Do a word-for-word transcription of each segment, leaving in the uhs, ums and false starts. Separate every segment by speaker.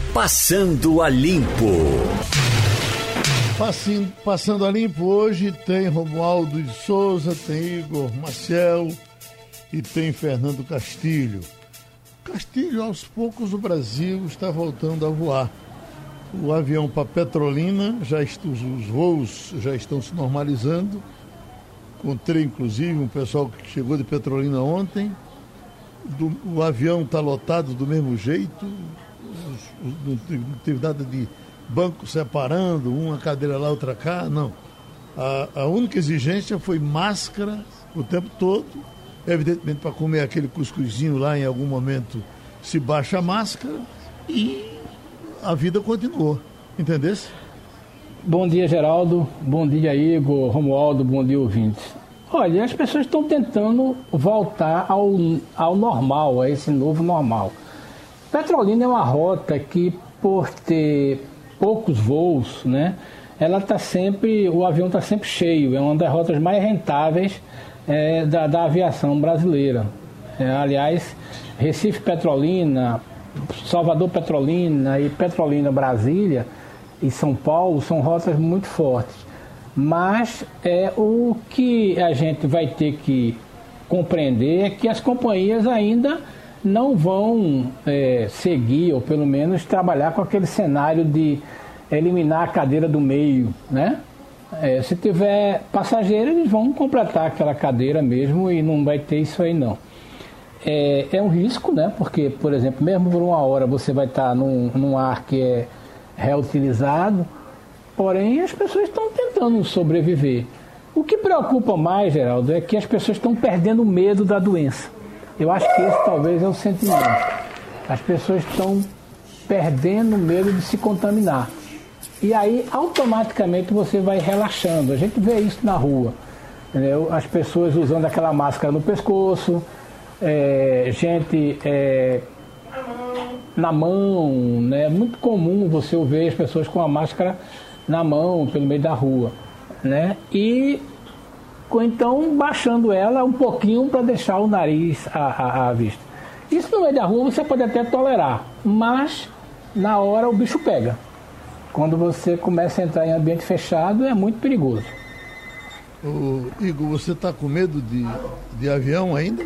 Speaker 1: Passando a Limpo.
Speaker 2: Passando, passando a Limpo hoje tem Romualdo de Souza, tem Igor Maciel e tem Fernando Castilho. Castilho, aos poucos o Brasil está voltando a voar. O avião para Petrolina, já est- os voos já estão se normalizando. Encontrei inclusive um pessoal que chegou de Petrolina ontem. Do, o avião está lotado do mesmo jeito. Não teve nada de banco separando, uma cadeira lá, outra cá, não. A, a única exigência foi máscara o tempo todo. Evidentemente, para comer aquele cuscuzinho lá, em algum momento se baixa a máscara e a vida continuou. Entendesse?
Speaker 3: Bom dia, Geraldo. Bom dia, Igor, Romualdo. Bom dia, ouvintes. Olha, as pessoas estão tentando voltar ao, ao normal, a esse novo normal. Petrolina é uma rota que, por ter poucos voos, né, ela está sempre, o avião está sempre cheio. É uma das rotas mais rentáveis é, da, da aviação brasileira. É, aliás, Recife Petrolina, Salvador Petrolina e Petrolina Brasília e São Paulo são rotas muito fortes. Mas é, o que a gente vai ter que compreender é que as companhias ainda não vão é, seguir, ou pelo menos trabalhar com aquele cenário de eliminar a cadeira do meio, né? É, se tiver passageiro, eles vão completar aquela cadeira mesmo e não vai ter isso aí não. É, é um risco, né? Porque, por exemplo, mesmo por uma hora você vai estar num, num ar que é reutilizado, porém as pessoas estão tentando sobreviver. O que preocupa mais, Geraldo, é que as pessoas estão perdendo o medo da doença. Eu acho que esse talvez é o sentimento. As pessoas estão perdendo o medo de se contaminar. E aí, automaticamente, você vai relaxando. A gente vê isso na rua. Entendeu? As pessoas usando aquela máscara no pescoço, é, gente é, na mão, né? É muito comum você ver as pessoas com a máscara na mão, pelo meio da rua, né? E ou então baixando ela um pouquinho para deixar o nariz à, à, à vista. Isso no meio da rua você pode até tolerar, mas na hora o bicho pega. Quando você começa a entrar em ambiente fechado, é muito perigoso.
Speaker 2: Ô, Igor, você está com medo de, de avião ainda?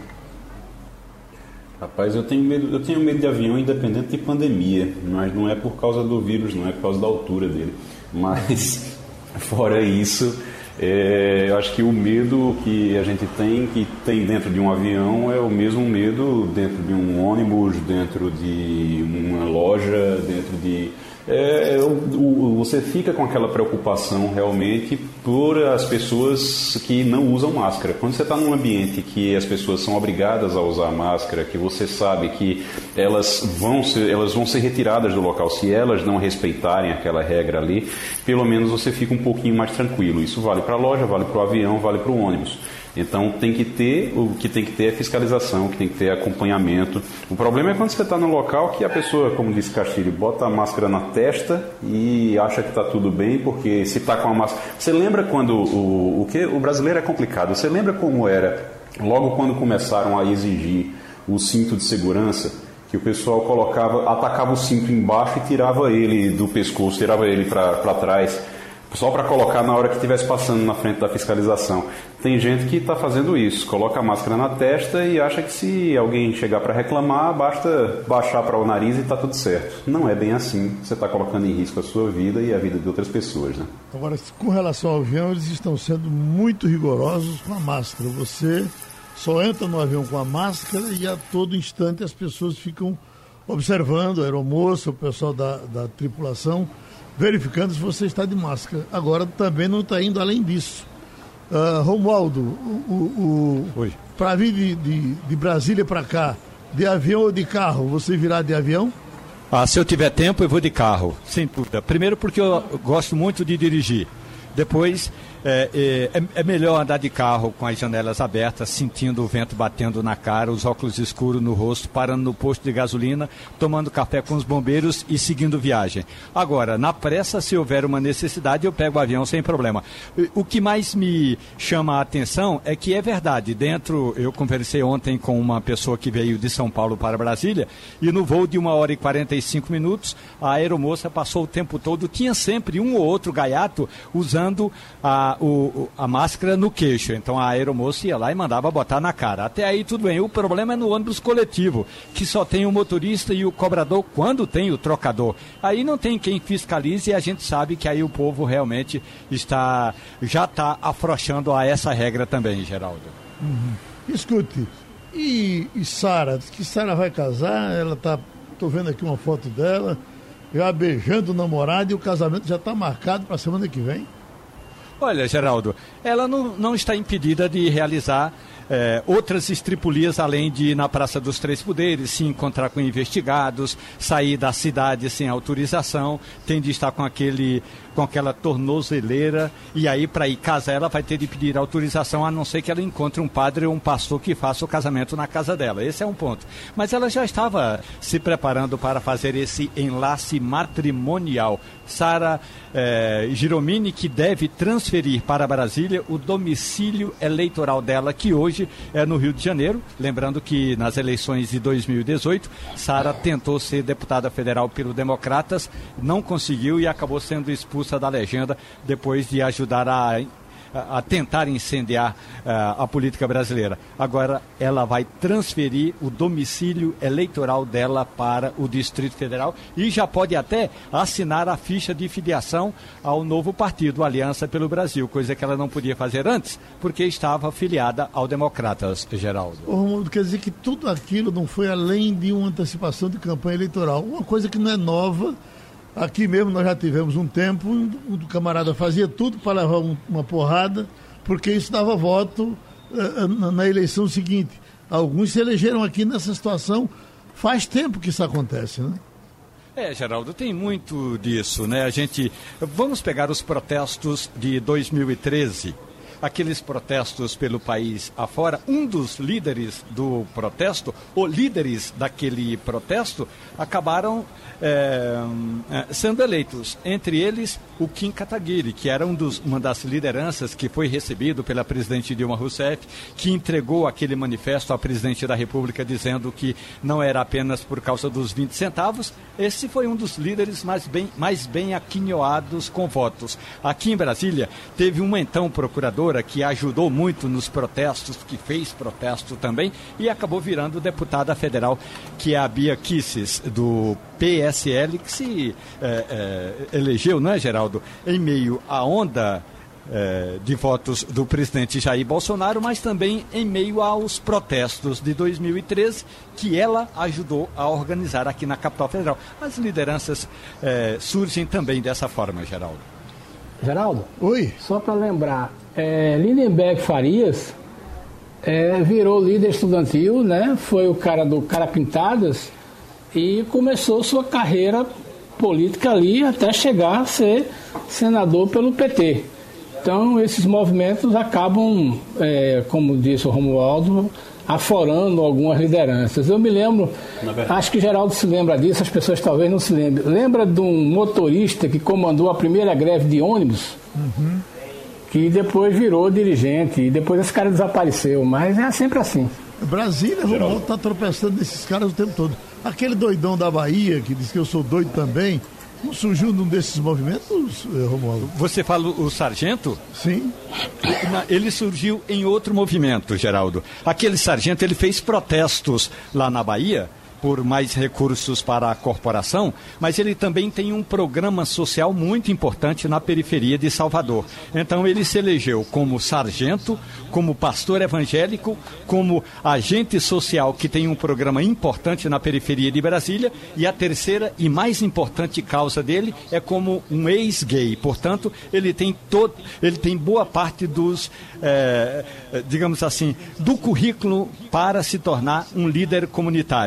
Speaker 4: Rapaz, eu tenho medo, eu tenho medo de avião independente de pandemia, mas não é por causa do vírus, não é por causa da altura dele. Mas, fora isso, é, eu acho que o medo que a gente tem, que tem dentro de um avião, é o mesmo medo dentro de um ônibus, dentro de uma loja, dentro de... É, o, o, você fica com aquela preocupação realmente por as pessoas que não usam máscara. Quando você está num ambiente que as pessoas são obrigadas a usar máscara, que você sabe que elas vão ser, elas vão ser retiradas do local se elas não respeitarem aquela regra ali, pelo menos você fica um pouquinho mais tranquilo. Isso vale para a loja, vale para o avião, vale para o ônibus. Então tem que ter, o que tem que ter é fiscalização, o que tem que ter é acompanhamento. O problema é quando você está no local que a pessoa, como disse Castilho, bota a máscara na testa e acha que está tudo bem, porque se está com a máscara... Você lembra quando o, o que o brasileiro é complicado, você lembra como era logo quando começaram a exigir o cinto de segurança, que o pessoal colocava, atacava o cinto embaixo e tirava ele do pescoço, tirava ele para trás, só para colocar na hora que estivesse passando na frente da fiscalização. Tem gente que está fazendo isso, coloca a máscara na testa e acha que se alguém chegar para reclamar, basta baixar para o nariz e está tudo certo. Não é bem assim, você está colocando em risco a sua vida e a vida de outras pessoas, né?
Speaker 2: Agora, com relação ao avião, eles estão sendo muito rigorosos com a máscara. Você só entra no avião com a máscara e a todo instante as pessoas ficam observando, a aeromoça, o pessoal da, da tripulação, verificando se você está de máscara. Agora também não está indo além disso. Uh, Romualdo, o, o, para vir de, de, de Brasília para cá, de avião ou de carro, você virá de avião?
Speaker 5: Ah, se eu tiver tempo, eu vou de carro, sem dúvida. Primeiro porque eu gosto muito de dirigir. Depois,
Speaker 1: É, é, é melhor andar de carro com as janelas abertas, sentindo o vento batendo na cara, os óculos escuros no rosto, parando no posto de gasolina, tomando café com os bombeiros e seguindo viagem. Agora, na pressa, se houver uma necessidade, eu pego o avião sem problema. O que mais me chama a atenção é que é verdade, dentro, eu conversei ontem com uma pessoa que veio de São Paulo para Brasília, e no voo de uma hora e quarenta e cinco minutos, a aeromoça passou o tempo todo, tinha sempre um ou outro gaiato usando a O, a máscara no queixo, então a aeromoça ia lá e mandava botar na cara. Até aí tudo bem, o problema é no ônibus coletivo, que só tem o motorista e o cobrador quando tem o trocador. Aí não tem quem fiscalize e a gente sabe que aí o povo realmente está, já está afrouxando a essa regra também, Geraldo.
Speaker 2: Uhum. Escute, e, e Sara, diz que Sara vai casar, ela tá, tô vendo aqui uma foto dela, já beijando o namorado e o casamento já está marcado para a semana que vem.
Speaker 1: Olha, Geraldo, ela não, não está impedida de realizar é, outras estripulias, além de ir na Praça dos Três Poderes, se encontrar com investigados, sair da cidade sem autorização, tem de estar com, aquele, com aquela tornozeleira, e aí para ir casar ela vai ter de pedir autorização, a não ser que ela encontre um padre ou um pastor que faça o casamento na casa dela. Esse é um ponto. Mas ela já estava se preparando para fazer esse enlace matrimonial. Sara eh, Giromini, que deve transferir para Brasília o domicílio eleitoral dela, que hoje é no Rio de Janeiro. Lembrando que nas eleições de dois mil e dezoito, Sara tentou ser deputada federal pelo Democratas, não conseguiu e acabou sendo expulsa da legenda depois de ajudar a... a tentar incendiar uh, a política brasileira. Agora ela vai transferir o domicílio eleitoral dela para o Distrito Federal e já pode até assinar a ficha de filiação ao novo partido, Aliança pelo Brasil, coisa que ela não podia fazer antes, porque estava filiada ao Democratas, Geraldo.
Speaker 2: Ô, Romualdo, quer dizer que tudo aquilo não foi além de uma antecipação de campanha eleitoral, uma coisa que não é nova. Aqui mesmo nós já tivemos um tempo, o camarada fazia tudo para levar um, uma porrada, porque isso dava voto uh, na, na eleição seguinte. Alguns se elegeram aqui nessa situação, faz tempo que isso acontece, né?
Speaker 1: É, Geraldo, tem muito disso, né? A gente, vamos pegar os protestos de dois mil e treze, aqueles protestos pelo país afora. Um dos líderes do protesto, ou líderes daquele protesto, acabaram é, sendo eleitos. Entre eles, o Kim Kataguiri, que era um dos, uma das lideranças que foi recebido pela presidente Dilma Rousseff, que entregou aquele manifesto à presidente da República dizendo que não era apenas por causa dos vinte centavos. Esse foi um dos líderes mais bem, mais bem aquinhoados com votos. Aqui em Brasília, teve uma então procuradora que ajudou muito nos protestos, que fez protesto também, e acabou virando deputada federal, que é a Bia Kicis, do P S L, que se é, é, elegeu, não é, Geraldo, em meio à onda é, de votos do presidente Jair Bolsonaro, mas também em meio aos protestos de dois mil e treze, que ela ajudou a organizar aqui na capital federal. As lideranças é, surgem também dessa forma, Geraldo.
Speaker 3: Geraldo?
Speaker 2: Oi.
Speaker 3: Só para lembrar, é, Lindenberg Farias é, virou líder estudantil, né? Foi o cara do Cara Pintadas e começou sua carreira política ali até chegar a ser senador pelo P T. Então, esses movimentos acabam, é, como disse o Romualdo, aforando algumas lideranças. Eu me lembro, acho que Geraldo se lembra disso, as pessoas talvez não se lembrem. Lembra de um motorista que comandou a primeira greve de ônibus?
Speaker 2: Uhum.
Speaker 3: Que depois virou dirigente, e depois esse cara desapareceu, mas é sempre assim.
Speaker 2: Brasília, Romualdo está tropeçando nesses caras o tempo todo. Aquele doidão da Bahia, que diz que eu sou doido também, não surgiu num desses movimentos, Romualdo?
Speaker 1: Você fala o sargento?
Speaker 2: Sim.
Speaker 1: Ele surgiu em outro movimento, Geraldo. Aquele sargento, ele fez protestos lá na Bahia por mais recursos para a corporação, mas ele também tem um programa social muito importante na periferia de Salvador. Então ele se elegeu como sargento, como pastor evangélico, como agente social que tem um programa importante na periferia de Brasília, e a terceira e mais importante causa dele é como um ex-gay. Portanto, ele tem, todo, ele tem boa parte dos, é, digamos assim, do currículo para se tornar um líder comunitário. Ex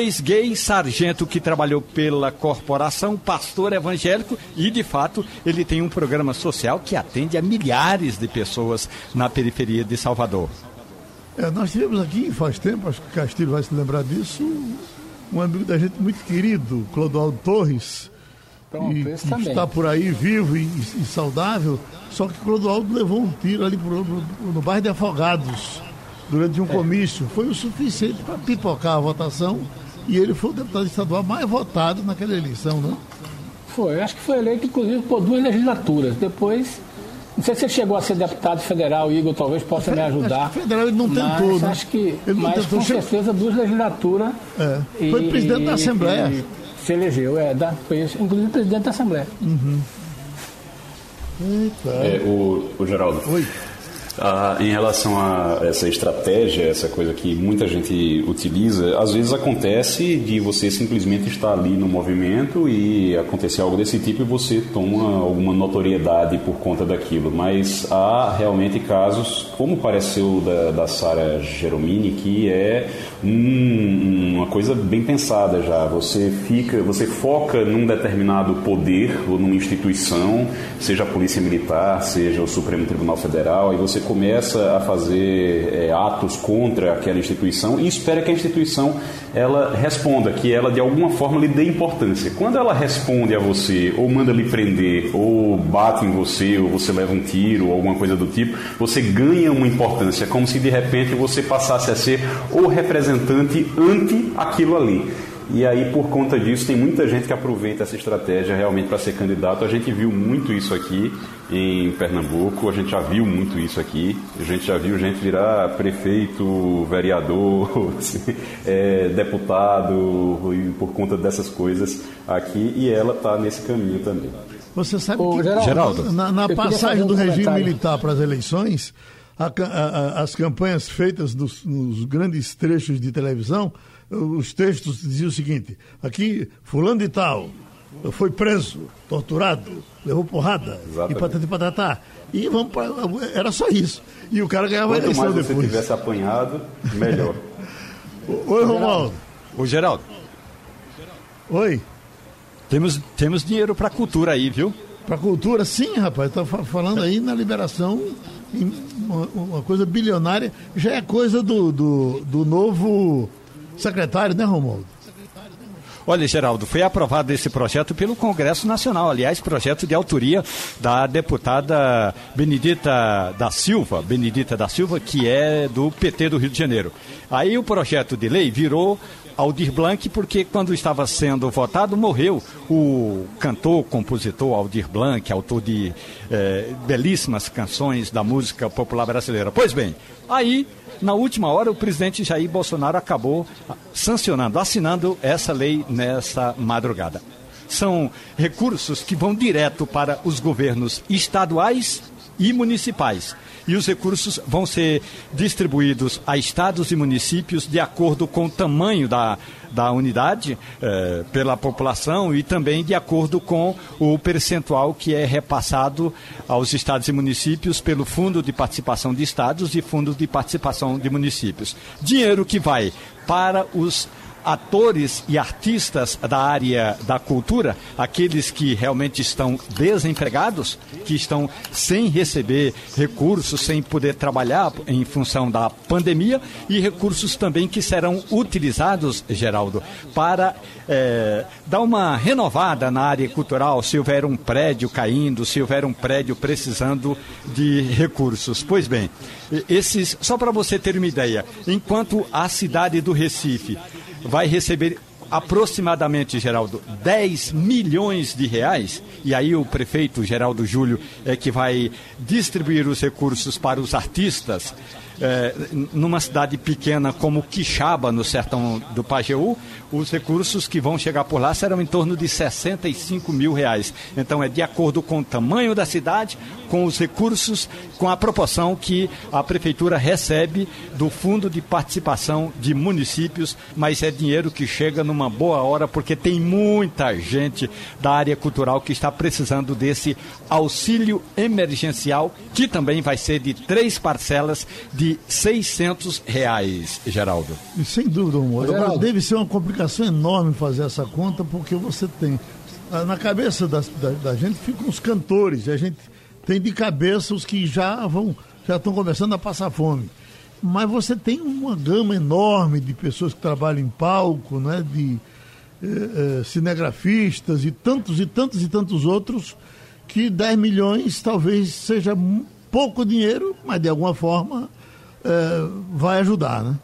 Speaker 1: rapaz gay, sargento que trabalhou pela corporação, pastor evangélico e, de fato, ele tem um programa social que atende a milhares de pessoas na periferia de Salvador.
Speaker 2: É, nós tivemos aqui, faz tempo, acho que o Castilho vai se lembrar disso, um amigo da gente muito querido, Clodoaldo Torres,
Speaker 3: Pronto,
Speaker 2: e,
Speaker 3: esse
Speaker 2: que
Speaker 3: também.
Speaker 2: está por aí vivo e, e saudável, só que Clodoaldo levou um tiro ali pro, no, no bairro de Afogados, durante um é. comício. Foi o suficiente para pipocar a votação e ele foi o deputado estadual mais votado naquela eleição, né?
Speaker 3: Foi, acho que foi eleito inclusive por duas legislaturas. Depois, não sei se ele chegou a ser deputado federal, Igor talvez possa me ajudar.
Speaker 2: Acho que federal ele não tentou,
Speaker 3: mas
Speaker 2: né?
Speaker 3: acho que,
Speaker 2: ele
Speaker 3: mas
Speaker 2: tentou,
Speaker 3: com
Speaker 2: che...
Speaker 3: certeza duas legislaturas.
Speaker 2: É. Foi e, presidente da Assembleia.
Speaker 3: E, se elegeu, é, da, foi isso, inclusive presidente da Assembleia.
Speaker 2: Uhum.
Speaker 4: É, o, o Geraldo.
Speaker 2: Oi.
Speaker 4: Ah, em relação a essa estratégia, essa coisa que muita gente utiliza, às vezes acontece de você simplesmente estar ali no movimento e acontecer algo desse tipo e você toma alguma notoriedade por conta daquilo, mas há realmente casos, como pareceu da, da Sara Geromini, que é um, uma coisa bem pensada já. Você fica, você foca num determinado poder ou numa instituição, seja a Polícia Militar, seja o Supremo Tribunal Federal, e você começa a fazer é, atos contra aquela instituição e espera que a instituição ela responda, que ela de alguma forma lhe dê importância. Quando ela responde a você, ou manda lhe prender, ou bate em você, ou você leva um tiro, ou alguma coisa do tipo, você ganha uma importância, como se de repente você passasse a ser o representante ante aquilo ali. E aí, por conta disso, tem muita gente que aproveita essa estratégia realmente para ser candidato. A gente viu muito isso aqui em Pernambuco, a gente já viu muito isso aqui. A gente já viu gente virar prefeito, vereador, é, deputado, e por conta dessas coisas aqui. E ela está nesse caminho também.
Speaker 2: Você sabe
Speaker 3: Ô,
Speaker 2: que
Speaker 3: Geraldo,
Speaker 2: Geraldo, na, na passagem um do regime
Speaker 3: comentário.
Speaker 2: militar para as eleições, a, a, a, as campanhas feitas nos, nos grandes trechos de televisão, os textos diziam o seguinte: aqui, fulano de tal, foi preso, torturado, levou porrada, exatamente. E patati patatá. E vamos pra, era só isso. E o cara ganhava
Speaker 4: Quanto
Speaker 2: a eleição
Speaker 4: mais
Speaker 2: depois.
Speaker 4: Se você tivesse apanhado, melhor.
Speaker 2: Oi, Romualdo.
Speaker 1: Ô, Geraldo.
Speaker 2: Oi.
Speaker 1: Temos, temos dinheiro para cultura aí, viu?
Speaker 2: Para cultura, sim, rapaz. Está falando aí na liberação, uma, uma coisa bilionária. Já é coisa do, do, do novo secretário, né, Romualdo?
Speaker 1: Olha, Geraldo, foi aprovado esse projeto pelo Congresso Nacional, aliás, projeto de autoria da deputada Benedita da Silva, Benedita da Silva, que é do P T do Rio de Janeiro. Aí o projeto de lei virou Aldir Blanc, porque quando estava sendo votado, morreu o cantor, compositor Aldir Blanc, autor de eh, belíssimas canções da música popular brasileira. Pois bem, aí, na última hora, o presidente Jair Bolsonaro acabou sancionando, assinando essa lei nessa madrugada. São recursos que vão direto para os governos estaduais e municipais. E os recursos vão ser distribuídos a estados e municípios de acordo com o tamanho da, da unidade, eh, pela população, e também de acordo com o percentual que é repassado aos estados e municípios pelo Fundo de Participação de Estados e Fundo de Participação de Municípios. Dinheiro que vai para os atores e artistas da área da cultura, aqueles que realmente estão desempregados, que estão sem receber recursos, sem poder trabalhar em função da pandemia, e recursos também que serão utilizados, Geraldo, para é, dar uma renovada na área cultural, se houver um prédio caindo, se houver um prédio precisando de recursos. Pois bem, esses, só para você ter uma ideia, enquanto a cidade do Recife vai receber aproximadamente, Geraldo, dez milhões de reais, e aí o prefeito Geraldo Júlio é que vai distribuir os recursos para os artistas. É, numa cidade pequena como Quixaba, no sertão do Pajeú, os recursos que vão chegar por lá serão em torno de sessenta e cinco mil reais. Então é de acordo com o tamanho da cidade, com os recursos, com a proporção que a prefeitura recebe do Fundo de Participação de Municípios, mas é dinheiro que chega numa boa hora, porque tem muita gente da área cultural que está precisando desse auxílio emergencial, que também vai ser de três parcelas de de seiscentos reais, Geraldo.
Speaker 2: E sem dúvida, Romualdo. Agora, deve ser uma complicação enorme fazer essa conta, porque você tem... Na cabeça da, da, da gente ficam os cantores, a gente tem de cabeça os que já vão, já estão começando a passar fome. Mas você tem uma gama enorme de pessoas que trabalham em palco, né, de eh, eh, cinegrafistas e tantos e tantos e tantos outros, que dez milhões talvez seja pouco dinheiro, mas de alguma forma eh, vai ajudar, né?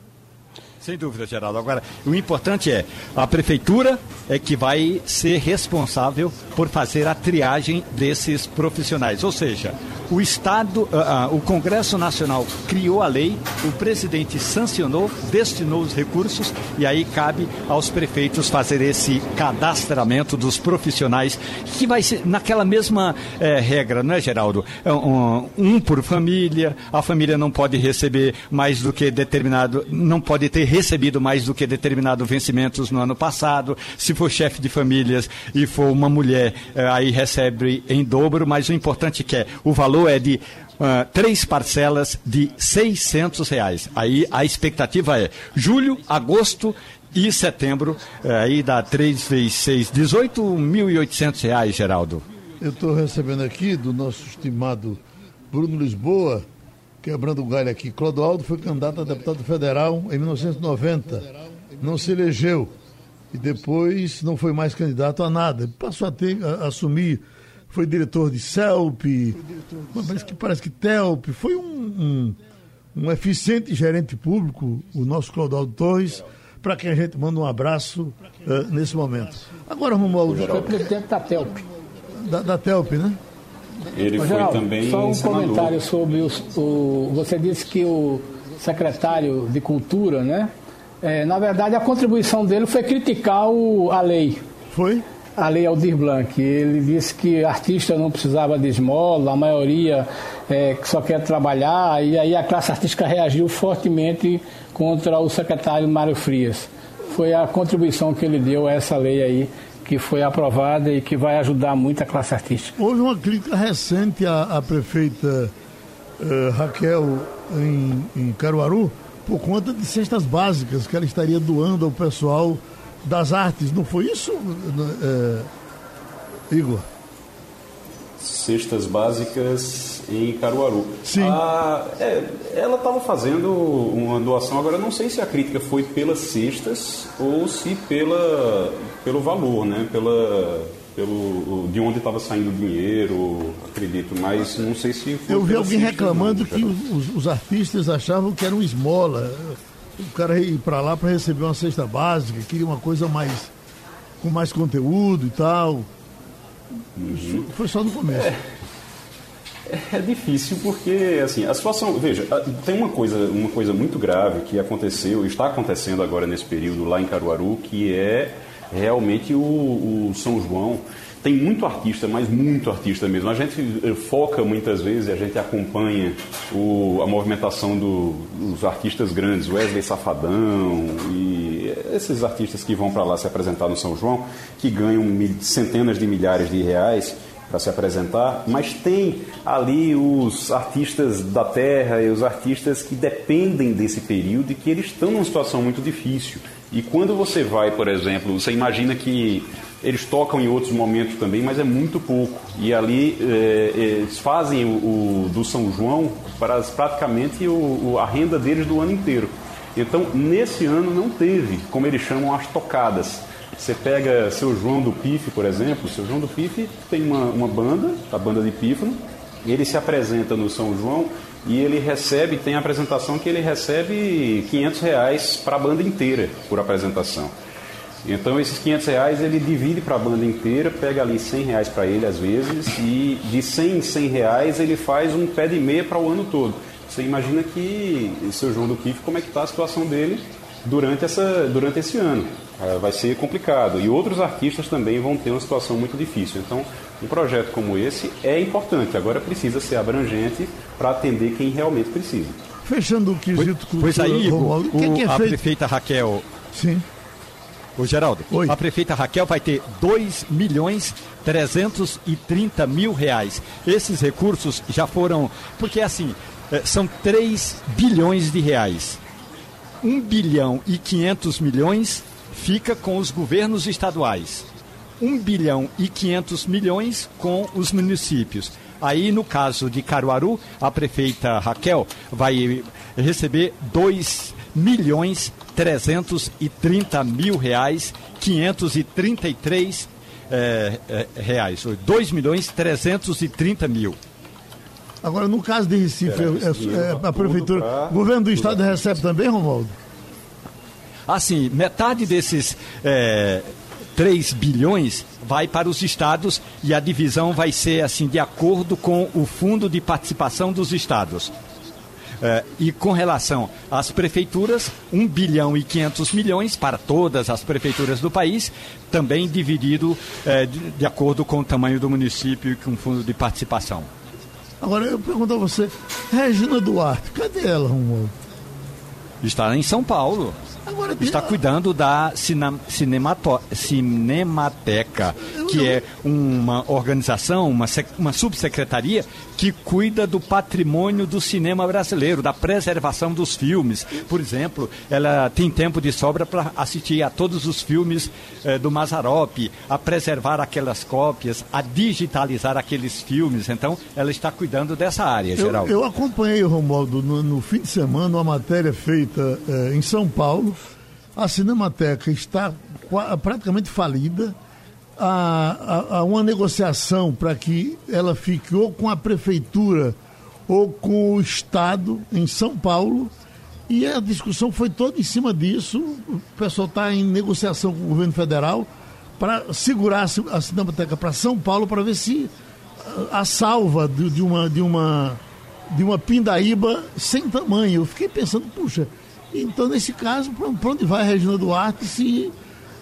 Speaker 1: Sem dúvida, Geraldo. Agora, o importante é, a prefeitura é que vai ser responsável por fazer a triagem desses profissionais. Ou seja, o Estado, uh, uh, o Congresso Nacional criou a lei, o presidente sancionou, destinou os recursos e aí cabe aos prefeitos fazer esse cadastramento dos profissionais, que vai ser naquela mesma eh, regra, não é, Geraldo? Um, um por família, a família não pode receber mais do que determinado, não pode ter recebido mais do que determinado vencimentos no ano passado. Se for chefe de famílias e for uma mulher, eh, aí recebe em dobro, mas o importante é que é, o valor é de uh, três parcelas de seiscentos reais. Aí a expectativa é julho, agosto e setembro, eh, aí dá três vezes seis, dezoito mil e oitocentos reais, Geraldo.
Speaker 2: Eu estou recebendo aqui do nosso estimado Bruno Lisboa, quebrando o galho aqui. Clodoaldo foi candidato a deputado federal em mil novecentos e noventa, não se elegeu e depois não foi mais candidato a nada. Passou a, ter, a, a assumir, foi diretor de CELP, parece que, parece que TELP, foi um, um, um eficiente gerente público, o nosso Clodoaldo Torres, para quem a gente manda um abraço uh, nesse momento. Agora, Romualdo...
Speaker 3: Foi presidente da TELP.
Speaker 2: Da, da TELP, né?
Speaker 4: Ele
Speaker 3: Ô,
Speaker 4: foi
Speaker 3: Geraldo,
Speaker 4: também
Speaker 3: só um
Speaker 4: senador.
Speaker 3: comentário sobre os, o... Você disse que o secretário de Cultura, né? É, na verdade, a contribuição dele foi criticar o, a lei.
Speaker 2: Foi?
Speaker 3: A lei Aldir Blanc. Ele disse que artista não precisava de esmola, a maioria é, que só quer trabalhar, e aí a classe artística reagiu fortemente contra o secretário Mário Frias. Foi a contribuição que ele deu a essa lei aí, que foi aprovada e que vai ajudar muito a classe artística.
Speaker 2: Houve uma crítica recente à, à prefeita uh, Raquel em, em Caruaru por conta de cestas básicas que ela estaria doando ao pessoal das artes. Não foi isso, uh, Igor?
Speaker 4: Cestas básicas em Caruaru.
Speaker 2: Sim.
Speaker 4: Ah, é, ela estava fazendo uma doação, agora eu não sei se a crítica foi pelas cestas ou se pela, pelo valor, né? Pela, pelo, de onde estava saindo o dinheiro, acredito, mas não sei se foi.
Speaker 2: Eu vi alguém
Speaker 4: cestas,
Speaker 2: reclamando
Speaker 4: não,
Speaker 2: que os, os artistas achavam que era um esmola. O cara ir para lá para receber uma cesta básica, queria uma coisa mais com mais conteúdo e tal. Isso foi só no começo.
Speaker 4: É, é difícil porque, assim, a situação... Veja, tem uma coisa, uma coisa muito grave que aconteceu, está acontecendo agora nesse período lá em Caruaru, que é realmente o, o São João. Tem muito artista, mas muito artista mesmo. A gente foca muitas vezes, a gente acompanha o, a movimentação do, dos artistas grandes, Wesley Safadão e esses artistas que vão para lá se apresentar no São João, que ganham mil, centenas de milhares de reais para se apresentar, mas tem ali os artistas da terra e os artistas que dependem desse período e que eles estão numa situação muito difícil. E quando você vai, por exemplo, você imagina que eles tocam em outros momentos também, mas é muito pouco. E ali é, eles fazem o, o do São João para praticamente o, o, a renda deles do ano inteiro. Então, nesse ano não teve, como eles chamam, as tocadas. Você pega seu João do Pife, por exemplo, seu João do Pife tem uma, uma banda, a banda de pífano, ele se apresenta no São João e ele recebe, tem a apresentação que ele recebe quinhentos reais para a banda inteira por apresentação. Então esses quinhentos reais ele divide para a banda inteira, pega ali cem reais para ele às vezes, e de cem em cem reais ele faz um pé de meia para o ano todo. Você imagina que o seu João do Pife, como é que está a situação dele durante, essa, durante esse ano. Vai ser complicado. E outros artistas também vão ter uma situação muito difícil. Então, um projeto como esse é importante. Agora precisa ser abrangente para atender quem realmente precisa.
Speaker 2: Fechando o quesito com
Speaker 1: Pois aí, Igor, o,
Speaker 2: que que é
Speaker 1: a
Speaker 2: feito?
Speaker 1: prefeita Raquel...
Speaker 2: Sim.
Speaker 1: Ô, Geraldo,
Speaker 2: Oi.
Speaker 1: A prefeita Raquel vai ter dois milhões trezentos e trinta mil reais. Esses recursos já foram... Porque, assim, é, são três bilhões de reais. um bilhão e quinhentos milhões fica com os governos estaduais. um bilhão e quinhentos milhões com os municípios. Aí, no caso de Caruaru, a prefeita Raquel vai receber dois milhões trezentos e trinta mil reais, quinhentos e trinta e três é, é, reais. dois milhões trezentos e trinta mil.
Speaker 2: Agora, no caso de Recife, é, é, é, a prefeitura, pra... o governo do estado recebe também, Romualdo?
Speaker 1: Assim, metade desses é, três bilhões vai para os estados e a divisão vai ser assim de acordo com o fundo de participação dos estados. É, e com relação às prefeituras, um bilhão e quinhentos milhões para todas as prefeituras do país, também dividido é, de, de acordo com o tamanho do município e com o fundo de participação.
Speaker 2: Agora eu pergunto a você, Regina Duarte, cadê ela, Romualdo?
Speaker 1: Está em São Paulo. Agora, está cuidando da cina, cinemato, Cinemateca, que é uma organização, uma, uma subsecretaria que cuida do patrimônio do cinema brasileiro, da preservação dos filmes. Por exemplo, ela tem tempo de sobra para assistir a todos os filmes eh, do Mazzaropi, a preservar aquelas cópias, a digitalizar aqueles filmes. Então, ela está cuidando dessa área, Geraldo.
Speaker 2: Eu, eu acompanhei, Romualdo, no, no fim de semana, uma matéria feita eh, em São Paulo. A Cinemateca está praticamente falida. Há, há, há uma negociação para que ela fique ou com a prefeitura ou com o Estado em São Paulo. E a discussão foi toda em cima disso. O pessoal está em negociação com o governo federal para segurar a Cinemateca para São Paulo, para ver se a salva de, de, uma, de, uma, de uma pindaíba sem tamanho. Eu fiquei pensando, puxa... Então, nesse caso, para onde vai a Regina Duarte se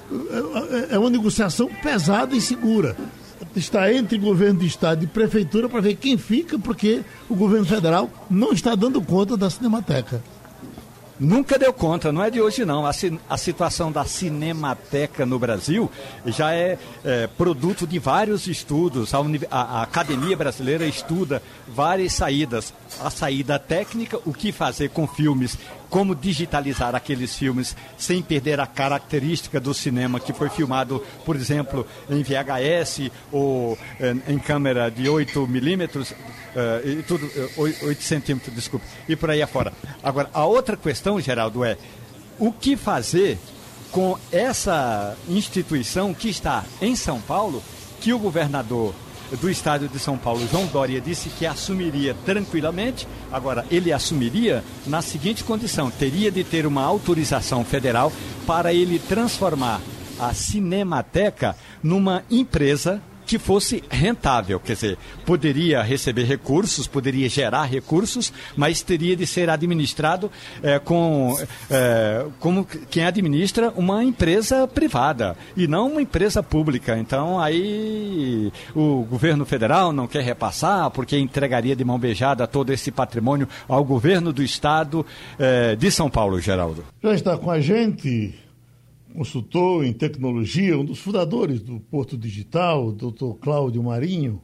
Speaker 2: é uma negociação pesada e segura? Está entre governo de estado e prefeitura para ver quem fica, porque o governo federal não está dando conta da Cinemateca.
Speaker 1: Nunca deu conta, não é de hoje não. A, a situação da Cinemateca no Brasil já é, é produto de vários estudos. A, a, a Academia Brasileira estuda várias saídas. A saída técnica, o que fazer com filmes, como digitalizar aqueles filmes sem perder a característica do cinema que foi filmado, por exemplo, em V H S ou em, em câmera de oito milímetros, uh, e tudo, uh, oito centímetros, desculpe, e por aí afora. Agora, a outra questão, Geraldo, é o que fazer com essa instituição que está em São Paulo, que o governador do estado de São Paulo, João Dória, disse que assumiria tranquilamente. Agora, ele assumiria na seguinte condição: teria de ter uma autorização federal para ele transformar a Cinemateca numa empresa que fosse rentável, quer dizer, poderia receber recursos, poderia gerar recursos, mas teria de ser administrado é, com, é, como quem administra uma empresa privada e não uma empresa pública. Então, aí o governo federal não quer repassar porque entregaria de mão beijada todo esse patrimônio ao governo do estado é, de São Paulo, Geraldo.
Speaker 2: Já está com a gente consultor em tecnologia, um dos fundadores do Porto Digital, o doutor Cláudio Marinho.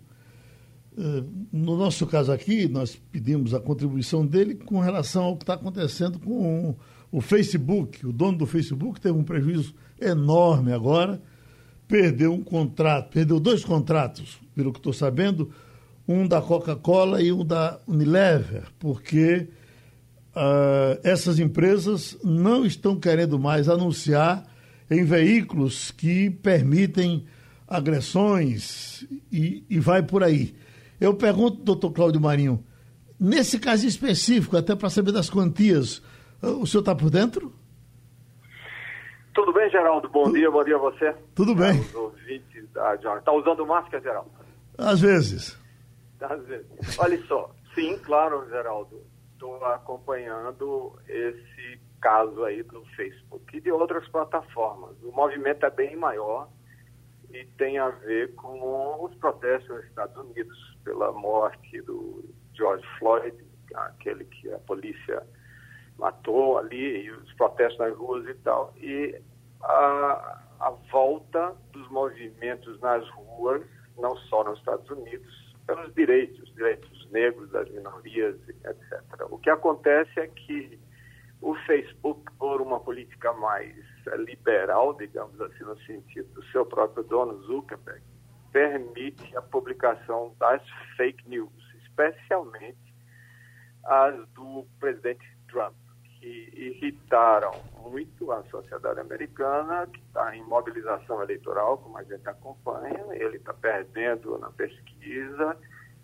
Speaker 2: No nosso caso aqui, nós pedimos a contribuição dele com relação ao que está acontecendo com o Facebook. O dono do Facebook teve um prejuízo enorme agora, perdeu um contrato, perdeu dois contratos, pelo que estou sabendo, um da Coca-Cola e um da Unilever, porque uh, essas empresas não estão querendo mais anunciar em veículos que permitem agressões e, e vai por aí. Eu pergunto, doutor Cláudio Marinho, nesse caso específico, até para saber das quantias, o senhor está por dentro?
Speaker 5: Tudo bem, Geraldo? Bom
Speaker 2: tu...
Speaker 5: dia, bom dia a você.
Speaker 2: Tudo bem.
Speaker 5: Os ouvintes da Jornal. Está usando máscara, Geraldo?
Speaker 2: Às vezes.
Speaker 5: Às vezes. Olha só, sim, claro, Geraldo, estou acompanhando esse caso aí do Facebook e de outras plataformas. O movimento é bem maior e tem a ver com os protestos nos Estados Unidos pela morte do George Floyd, aquele que a polícia matou ali, e os protestos nas ruas e tal. E a, a volta dos movimentos nas ruas, não só nos Estados Unidos, pelos direitos, direitos negros, das minorias, etcétera. O que acontece é que o Facebook, por uma política mais liberal, digamos assim, no sentido do seu próprio dono, Zuckerberg, permite a publicação das fake news, especialmente as do presidente Trump, que irritaram muito a sociedade americana, que está em mobilização eleitoral, como a gente acompanha. Ele está perdendo na pesquisa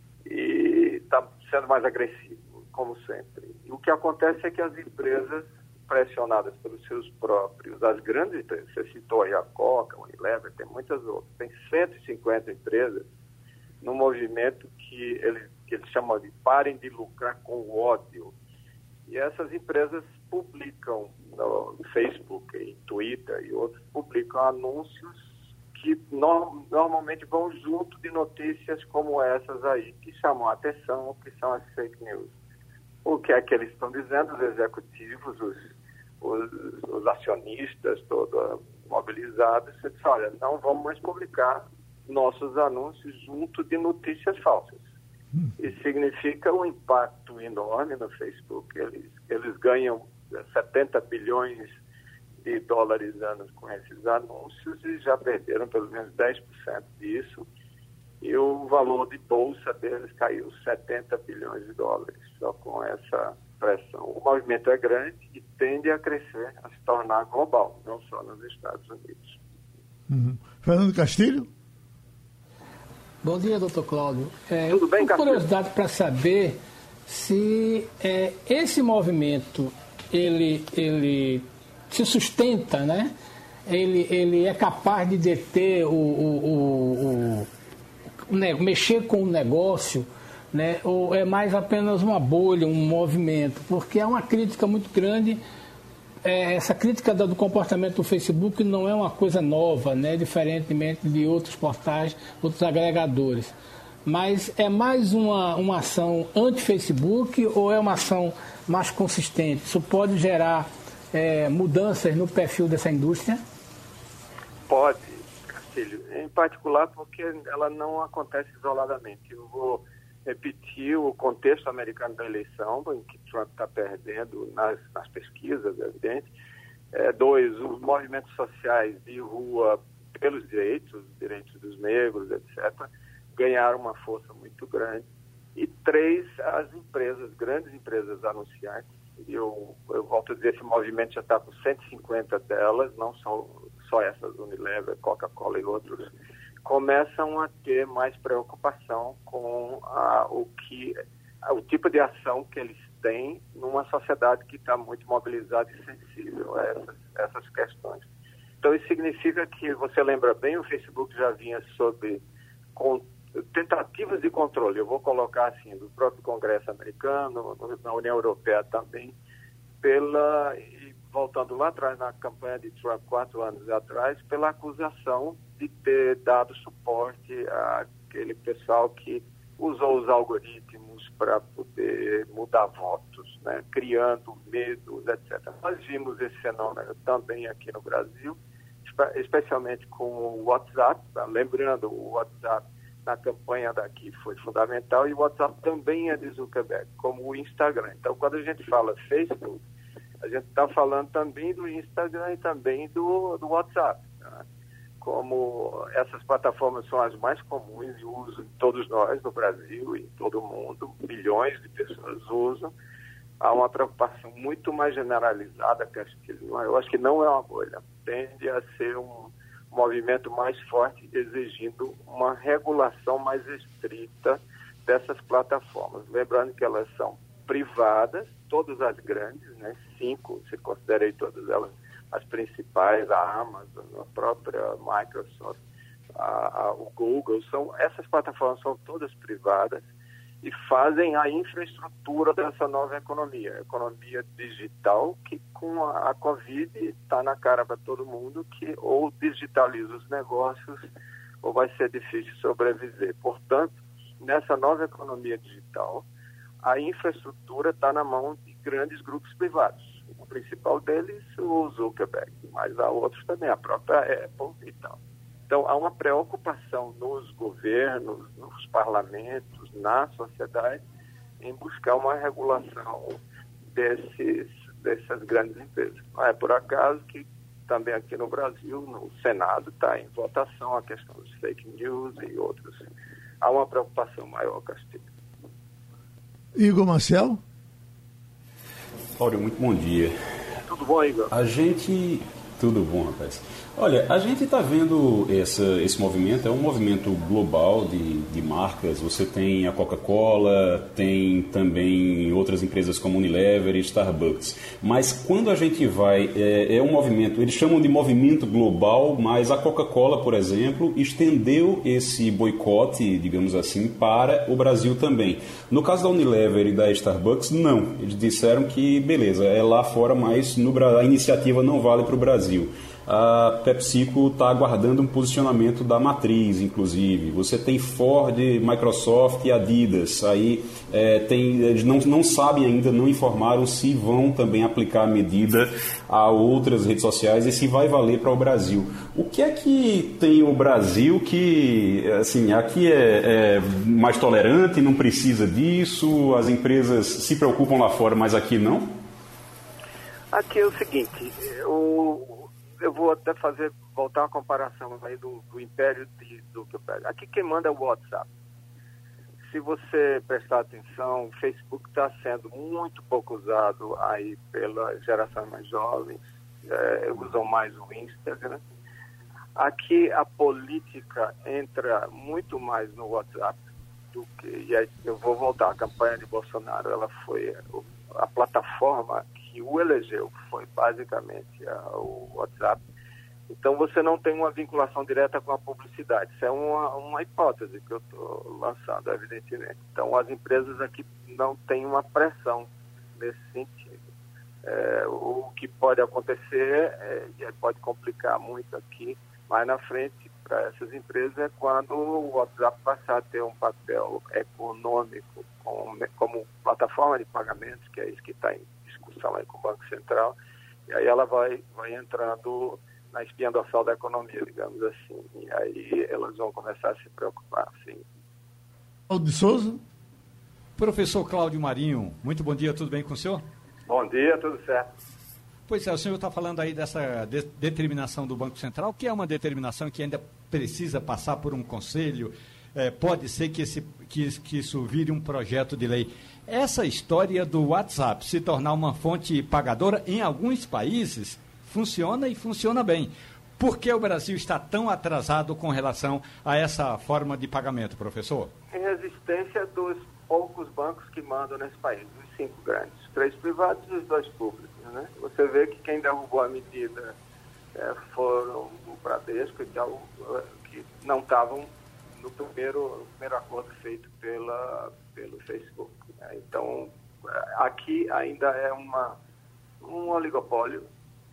Speaker 5: e está sendo mais agressivo, como sempre. E o que acontece é que as empresas, pressionadas pelos seus próprios, as grandes empresas, você citou aí a Coca, a Unilever, tem muitas outras, tem cento e cinquenta empresas no movimento que eles, que eles chamam de parem de lucrar com o ódio. E essas empresas publicam no Facebook, em Twitter e outros, publicam anúncios que no, normalmente vão junto de notícias como essas aí, que chamam a atenção, que são as fake news. O que é que eles estão dizendo, os executivos, os, os, os acionistas, todos mobilizados, você diz, olha, não vamos mais publicar nossos anúncios junto de notícias falsas. Isso significa um impacto enorme no Facebook. Eles, eles ganham setenta bilhões de dólares anos com esses anúncios e já perderam pelo menos dez por cento disso. E o valor de bolsa deles caiu setenta bilhões de dólares só com essa pressão. O movimento é grande e tende a crescer, a se tornar global, não só nos Estados Unidos.
Speaker 2: Uhum. Fernando Castilho?
Speaker 3: Bom dia, doutor Cláudio. É,
Speaker 5: Tudo bem, Castilho?
Speaker 3: Curiosidade para saber se é, esse movimento ele, ele se sustenta, né? Ele, ele é capaz de deter o, o, o, o, o mexer com o negócio, né? Ou é mais apenas uma bolha, um movimento? Porque é uma crítica muito grande. É, essa crítica do comportamento do Facebook não é uma coisa nova, né? Diferentemente de outros portais, outros agregadores. Mas é mais uma, uma ação anti-Facebook ou é uma ação mais consistente? Isso pode gerar é, mudanças no perfil dessa indústria?
Speaker 5: Pode, Castilho. Em particular porque ela não acontece isoladamente. Eu vou repetir o contexto americano da eleição, em que Trump está perdendo nas, nas pesquisas, é evidente. É, dois, os movimentos sociais de rua pelos direitos, os direitos dos negros, etcétera, ganharam uma força muito grande. E três, as empresas, grandes empresas anunciantes, e eu, eu volto a dizer, esse movimento já está com cento e cinquenta delas, não são só essas, Unilever, Coca-Cola e outros, começam a ter mais preocupação com a, o, que, a, o tipo de ação que eles têm numa sociedade que está muito mobilizada e sensível a essas, essas questões. Então, isso significa que, você lembra bem, o Facebook já vinha sob com, tentativas de controle, eu vou colocar assim, do próprio Congresso americano, na União Europeia também, pela, e voltando lá atrás, na campanha de Trump, quatro anos atrás, pela acusação de ter dado suporte àquele pessoal que usou os algoritmos para poder mudar votos, né, criando medos, etcétera. Nós vimos esse fenômeno também aqui no Brasil, especialmente com o WhatsApp, tá? Lembrando, o WhatsApp na campanha daqui foi fundamental e o WhatsApp também é de Zuckerberg, como o Instagram. Então, quando a gente fala Facebook, a gente está falando também do Instagram e também do, do WhatsApp, tá? Como essas plataformas são as mais comuns de uso de todos nós no Brasil e em todo o mundo, milhões de pessoas usam, há uma preocupação muito mais generalizada, que acho que, eu acho que não é uma bolha, tende a ser um movimento mais forte exigindo uma regulação mais estrita dessas plataformas. Lembrando que elas são privadas, todas as grandes, né? Cinco, se considerei todas elas as principais, a Amazon, a própria Microsoft, a, a, o Google, são, essas plataformas são todas privadas e fazem a infraestrutura dessa nova economia, a economia digital, que com a, a Covid está na cara para todo mundo, que ou digitaliza os negócios ou vai ser difícil sobreviver. Portanto, nessa nova economia digital, a infraestrutura está na mão de grandes grupos privados. O principal deles, o Zuckerberg, mas há outros também, a própria Apple e tal. Então, há uma preocupação nos governos, nos parlamentos, na sociedade, em buscar uma regulação desses, dessas grandes empresas. Não é por acaso que também aqui no Brasil, no Senado, está em votação a questão dos fake news e outros. Há uma preocupação maior, Castilho.
Speaker 2: Igor Marcel?
Speaker 4: Áureo, muito bom dia.
Speaker 5: Tudo bom, Igor?
Speaker 4: A gente... Tudo bom, rapaz. Olha, a gente está vendo essa, esse movimento, é um movimento global de, de marcas. Você tem a Coca-Cola, tem também outras empresas como Unilever e Starbucks. Mas quando a gente vai, é, é um movimento, eles chamam de movimento global, mas a Coca-Cola, por exemplo, estendeu esse boicote, digamos assim, para o Brasil também. No caso da Unilever e da Starbucks, não. Eles disseram que, beleza, é lá fora, mas no, a iniciativa não vale para o Brasil. A PepsiCo está aguardando um posicionamento da matriz, inclusive. Você tem Ford, Microsoft e Adidas. Aí é, tem, eles não, não sabem ainda, não informaram se vão também aplicar a medida a outras redes sociais e se vai valer para o Brasil. O que é que tem o Brasil que, assim, aqui é, é mais tolerante, não precisa disso, as empresas se preocupam lá fora, mas aqui não?
Speaker 5: Aqui é o seguinte, o... Eu vou até fazer, voltar a comparação aí do, do império de Zuckerberg. Aqui quem manda é o WhatsApp. Se você prestar atenção, o Facebook está sendo muito pouco usado aí pelas gerações mais jovens, é, usam mais o Instagram. Aqui a política entra muito mais no WhatsApp do que... E aí eu vou voltar, a campanha de Bolsonaro, ela foi... A plataforma que o elegeu foi basicamente o WhatsApp. Então você não tem uma vinculação direta com a publicidade. Isso é uma, uma hipótese que eu estou lançando, evidentemente. Então as empresas aqui não têm uma pressão nesse sentido. É, o que pode acontecer, é, e pode complicar muito aqui, mais na frente para essas empresas, é quando o WhatsApp passar a ter um papel econômico como, como plataforma de pagamentos, que é isso que está em discussão aí com o Banco Central, e aí ela vai, vai entrando na espinha dorsal da economia, digamos assim, e aí elas vão começar a se preocupar, sim.
Speaker 2: Cláudio de Souza?
Speaker 1: Professor Cláudio Marinho, muito bom dia, tudo bem com o senhor?
Speaker 5: Bom dia, tudo certo.
Speaker 1: Pois é, o senhor está falando aí dessa de- determinação do Banco Central, que é uma determinação que ainda precisa passar por um conselho, é, pode ser que, esse, que, que isso vire um projeto de lei. Essa história do WhatsApp se tornar uma fonte pagadora, em alguns países, funciona e funciona bem. Por que o Brasil está tão atrasado com relação a essa forma de pagamento, professor?
Speaker 5: Em resistência dos poucos bancos que mandam nesse país, os cinco grandes, os três privados e os dois públicos. Né? Você vê que quem derrubou a medida é, foram o Bradesco e tal, que não estavam no primeiro, primeiro acordo feito pela, pelo Facebook. Né? Então, aqui ainda é uma, um oligopólio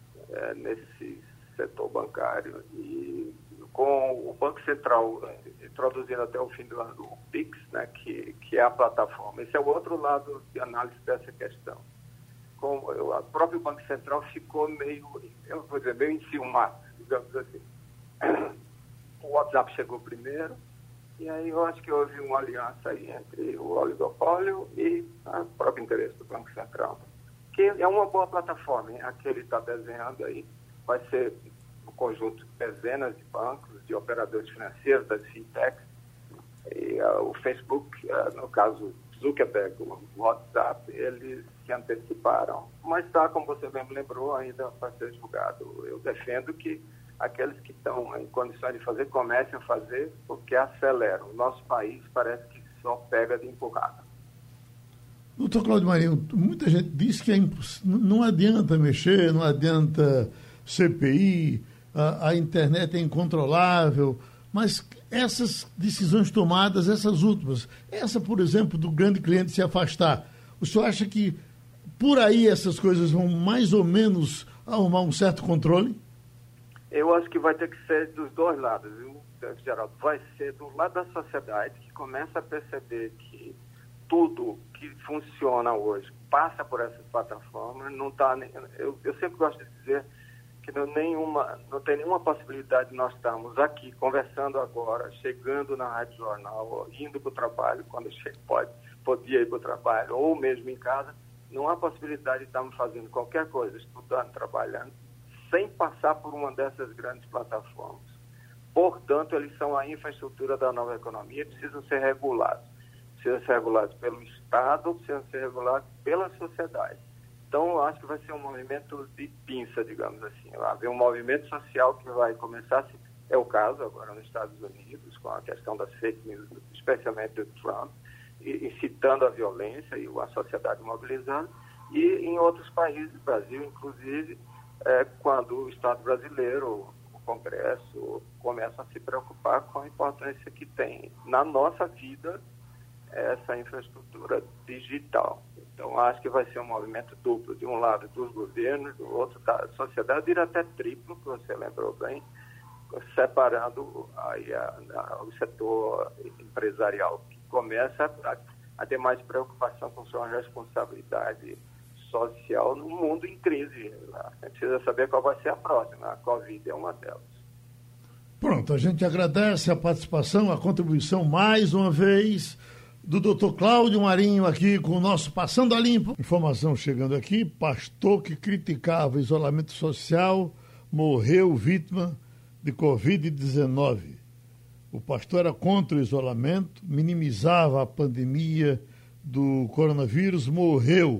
Speaker 5: é, nesse setor bancário e com o Banco Central introduzindo até o fim do ano o Pix, né, que, que é a plataforma. Esse é o outro lado de análise dessa questão. Com, o próprio Banco Central ficou meio, eu vou dizer, meio enciumado, digamos assim. O WhatsApp chegou primeiro, e aí eu acho que houve uma aliança aí entre o oligopólio e o próprio interesse do Banco Central, que é uma boa plataforma, hein? A que ele está desenhando aí vai ser um conjunto de dezenas de bancos, de operadores financeiros, das fintechs, e uh, o Facebook, uh, no caso Zuckerberg, o WhatsApp, eles se anteciparam, mas está, como você bem me lembrou, ainda para ser julgado. Eu defendo que aqueles que estão em condições de fazer, comecem a fazer, porque aceleram. O nosso país parece que só pega de empurrada.
Speaker 2: Doutor Cláudio Marinho, muita gente diz que é imposs... não adianta mexer, não adianta C P I, a, a internet é incontrolável, mas essas decisões tomadas, essas últimas, essa, por exemplo, do grande cliente se afastar, o senhor acha que por aí essas coisas vão mais ou menos arrumar um certo controle?
Speaker 5: Eu acho que vai ter que ser dos dois lados, viu, Geraldo? Vai ser do lado da sociedade, que começa a perceber que tudo que funciona hoje passa por essas plataformas. Não tá, eu, eu sempre gosto de dizer que não, nenhuma, não tem nenhuma possibilidade de nós estarmos aqui conversando agora, chegando na Rádio Jornal, indo para o trabalho, quando pode, podia ir para o trabalho, ou mesmo em casa, não há possibilidade de estarmos fazendo qualquer coisa, estudando, trabalhando, sem passar por uma dessas grandes plataformas. Portanto, eles são a infraestrutura da nova economia e precisam ser regulados. Precisam ser regulados pelo Estado, precisam ser regulados pela sociedade. Então, eu acho que vai ser um movimento de pinça, digamos assim. Vai haver um movimento social que vai começar, é o caso agora nos Estados Unidos, com a questão das fake news, especialmente do Trump, incitando a violência e a sociedade mobilizando, e em outros países, Brasil inclusive, é, quando o Estado brasileiro, o Congresso, começa a se preocupar com a importância que tem na nossa vida essa infraestrutura digital. Então, acho que vai ser um movimento duplo, de um lado dos governos, do outro da sociedade, ir até triplo, que você lembrou bem, separando aí a, a, o setor empresarial, que começa a, a ter mais preocupação com sua responsabilidade social no mundo em crise. A gente precisa saber qual vai ser a próxima. A Covid é uma delas.
Speaker 2: Pronto, a gente agradece a participação, a contribuição mais uma vez do doutor Cláudio Marinho aqui com o nosso Passando a Limpo. Informação chegando aqui, pastor que criticava isolamento social morreu vítima de covid dezenove. O pastor era contra o isolamento, minimizava a pandemia do coronavírus, morreu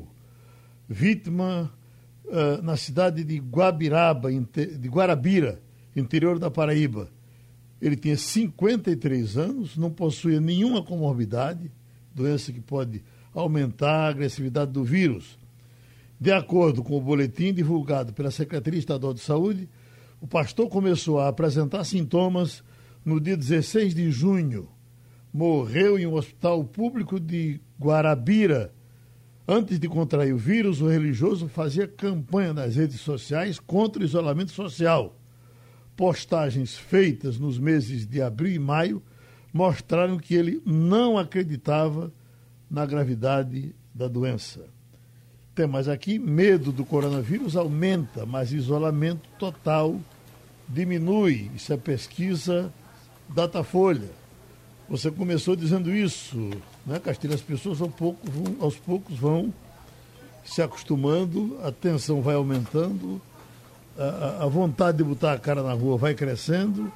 Speaker 2: vítima uh, na cidade de Guabiraba, de Guarabira, interior da Paraíba. Ele tinha cinquenta e três anos, não possuía nenhuma comorbidade, doença que pode aumentar a agressividade do vírus. De acordo com o boletim divulgado pela Secretaria Estadual de Saúde, o pastor começou a apresentar sintomas no dia dezesseis de junho. Morreu em um hospital público de Guarabira. Antes de contrair o vírus, o religioso fazia campanha nas redes sociais contra o isolamento social. Postagens feitas nos meses de abril e maio mostraram que ele não acreditava na gravidade da doença. Tem mais aqui, medo do coronavírus aumenta, mas isolamento total diminui. Isso é pesquisa Datafolha. Você começou dizendo isso, né, Castilho? As pessoas aos poucos, vão, aos poucos vão se acostumando, a tensão vai aumentando, a, a vontade de botar a cara na rua vai crescendo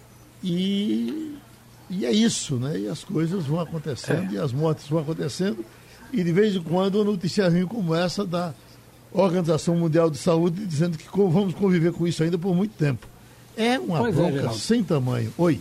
Speaker 2: e, e é isso, né? E as coisas vão acontecendo, é. E as mortes vão acontecendo, e de vez em quando uma notícia ruim como essa da Organização Mundial de Saúde dizendo que vamos conviver com isso ainda por muito tempo. É uma pois bronca é, sem tamanho. Oi.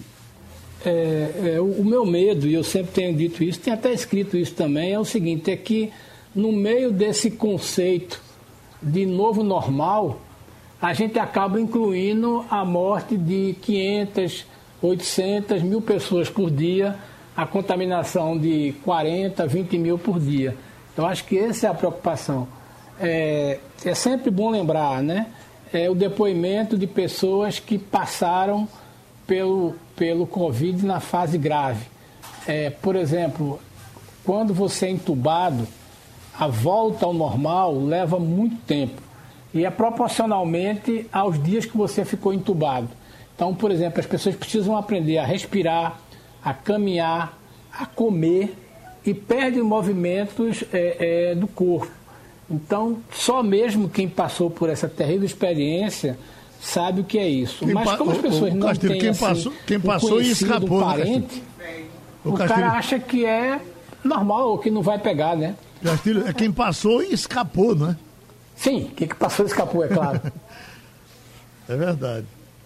Speaker 3: É, é, o meu medo, e eu sempre tenho dito isso, tem até escrito isso também, é o seguinte, é que no meio desse conceito de novo normal, a gente acaba incluindo a morte de quinhentas, oitocentas mil pessoas por dia, a contaminação de quarenta, vinte mil por dia. Então, acho que essa é a preocupação. É, é sempre bom lembrar, né? É o depoimento de pessoas que passaram pelo, pelo Covid na fase grave. É, por exemplo, quando você é entubado, a volta ao normal leva muito tempo. E é proporcionalmente aos dias que você ficou entubado. Então, por exemplo, as pessoas precisam aprender a respirar, a caminhar, a comer e perdem movimentos é, é, do corpo. Então, só mesmo quem passou por essa terrível experiência sabe o que é isso.
Speaker 2: Quem
Speaker 3: Mas como as pessoas o, o não
Speaker 2: Castilho,
Speaker 3: têm
Speaker 2: quem
Speaker 3: assim,
Speaker 2: passou, quem passou
Speaker 3: um
Speaker 2: e escapou,
Speaker 3: um parente,
Speaker 2: o,
Speaker 3: o
Speaker 2: Castilho...
Speaker 3: cara acha que é normal ou que não vai pegar, né?
Speaker 2: Castilho, é quem passou e escapou, não é?
Speaker 3: Sim, quem que passou e escapou, é claro.
Speaker 2: É verdade.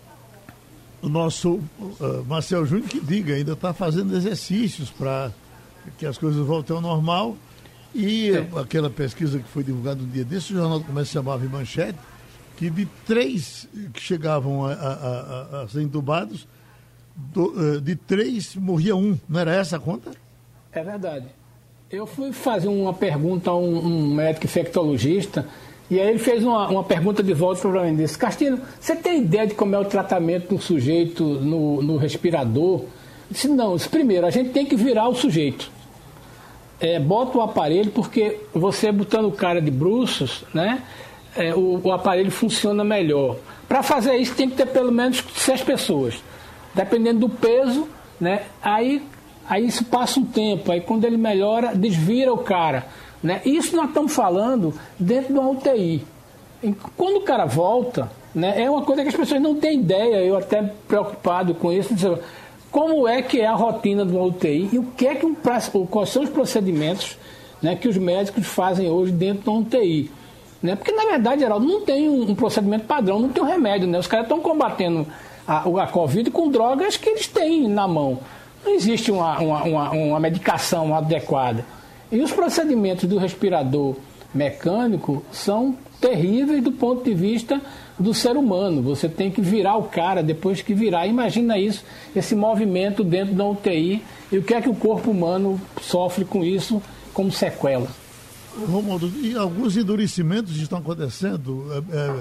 Speaker 2: O nosso uh, Marcel Júnior que diga, ainda está fazendo exercícios para que as coisas voltem ao normal. E é. aquela pesquisa que foi divulgada um dia desse, o Jornal do Comércio chamava em manchete, que de três que chegavam a, a, a, a ser entubados, do, de três morria um. Não era essa a conta?
Speaker 3: É verdade. Eu fui fazer uma pergunta a um, um médico infectologista, e aí ele fez uma, uma pergunta de volta para mim, disse: Castilho, você tem ideia de como é o tratamento do sujeito no, no respirador? Eu disse: não, disse, primeiro, a gente tem que virar o sujeito. É, bota o aparelho, porque você botando o cara de bruços, né, é, o, o aparelho funciona melhor. Para fazer isso tem que ter pelo menos seis pessoas. Dependendo do peso, né? Aí, aí isso passa um tempo, aí quando ele melhora, desvira o cara. Né? Isso nós estamos falando dentro de uma U T I. Quando o cara volta, né, é uma coisa que as pessoas não têm ideia, eu até preocupado com isso, como é que é a rotina de uma U T I e o que é que um, quais são os procedimentos, né, que os médicos fazem hoje dentro de uma U T I. Né? Porque, na verdade, Geraldo, não tem um, um procedimento padrão, não tem um remédio. Né? Os caras estão combatendo a, a Covid com drogas que eles têm na mão. Não existe uma, uma, uma, uma medicação adequada. E os procedimentos do respirador mecânico são terríveis do ponto de vista do ser humano. Você tem que virar o cara depois que virar. Imagina isso, esse movimento dentro da U T I e o que é que o corpo humano sofre com isso como sequela.
Speaker 2: Romualdo, e alguns endurecimentos estão acontecendo. É, é,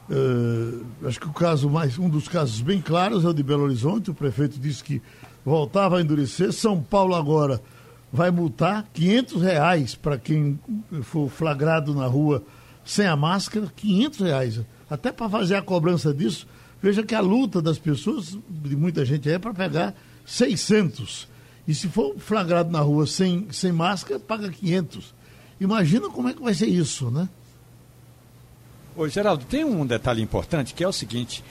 Speaker 2: é, acho que o caso mais, um dos casos bem claros é o de Belo Horizonte. O prefeito disse que voltava a endurecer. São Paulo agora vai multar quinhentos reais para quem for flagrado na rua sem a máscara, quinhentos reais. Até para fazer a cobrança disso, veja que a luta das pessoas, de muita gente, é para pegar seiscentos. E se for flagrado na rua sem, sem máscara, paga quinhentos. Imagina como é que vai ser isso, né?
Speaker 1: Ô, Geraldo, tem um detalhe importante que é o seguinte.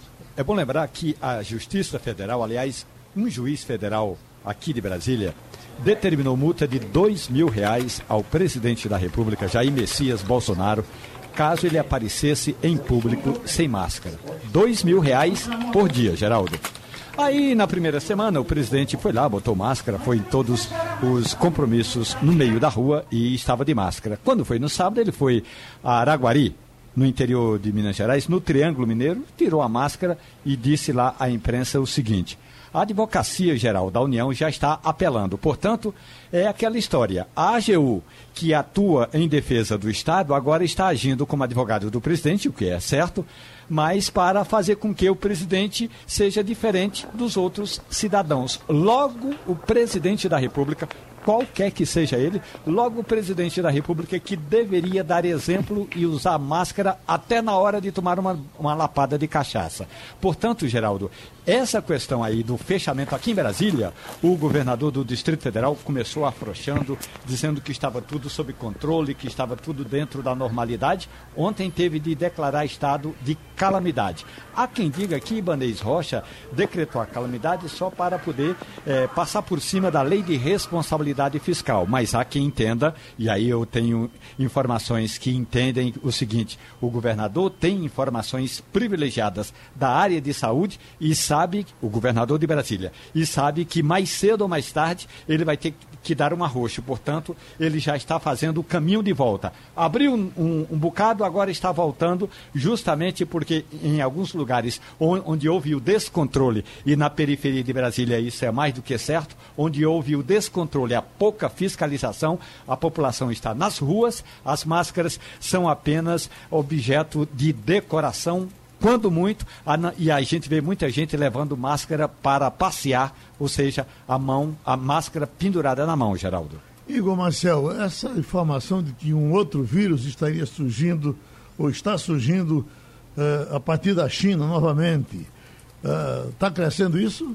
Speaker 1: É bom lembrar que a Justiça Federal, aliás, um juiz federal aqui de Brasília, determinou multa de dois mil reais ao presidente da República, Jair Messias Bolsonaro, caso ele aparecesse em público sem máscara. Dois mil reais por dia, Geraldo. Aí, na primeira semana, o presidente foi lá, botou máscara, foi em todos os compromissos no meio da rua e estava de máscara. Quando foi no sábado, ele foi a Araguari, no interior de Minas Gerais, no Triângulo Mineiro, tirou a máscara e disse lá à imprensa o seguinte: a Advocacia Geral da União já está apelando. Portanto, é aquela história. A A G U, que atua em defesa do Estado, agora está agindo como advogado do presidente, o que é certo, mas para fazer com que o presidente seja diferente dos outros cidadãos. Logo, o presidente da República, qualquer que seja ele, logo o presidente da República que deveria dar exemplo e usar máscara até na hora de tomar uma, uma lapada de cachaça. Portanto, Geraldo, essa questão aí do fechamento aqui em Brasília, o governador do Distrito Federal começou afrouxando, dizendo que estava tudo sob controle, que estava tudo dentro da normalidade. Ontem teve de declarar estado de calamidade. Há quem diga que Ibanez Rocha decretou a calamidade só para poder eh, passar por cima da lei de responsabilidade fiscal, mas há quem entenda, e aí eu tenho informações que entendem o seguinte: o governador tem informações privilegiadas da área de saúde e sabe, o governador de Brasília, e sabe que mais cedo ou mais tarde ele vai ter que dar um arroxo, portanto ele já está fazendo o caminho de volta. Abriu um, um, um bocado, agora está voltando, justamente porque em alguns lugares onde houve o descontrole, e na periferia de Brasília isso é mais do que certo, onde houve o descontrole, a pouca fiscalização, a população está nas ruas, as máscaras são apenas objeto de decoração, quando muito, a, e a gente vê muita gente levando máscara para passear, ou seja, a mão, a máscara pendurada na mão, Geraldo.
Speaker 2: Igor Marcel, essa informação de que um outro vírus estaria surgindo, ou está surgindo uh, a partir da China novamente, está uh, crescendo isso?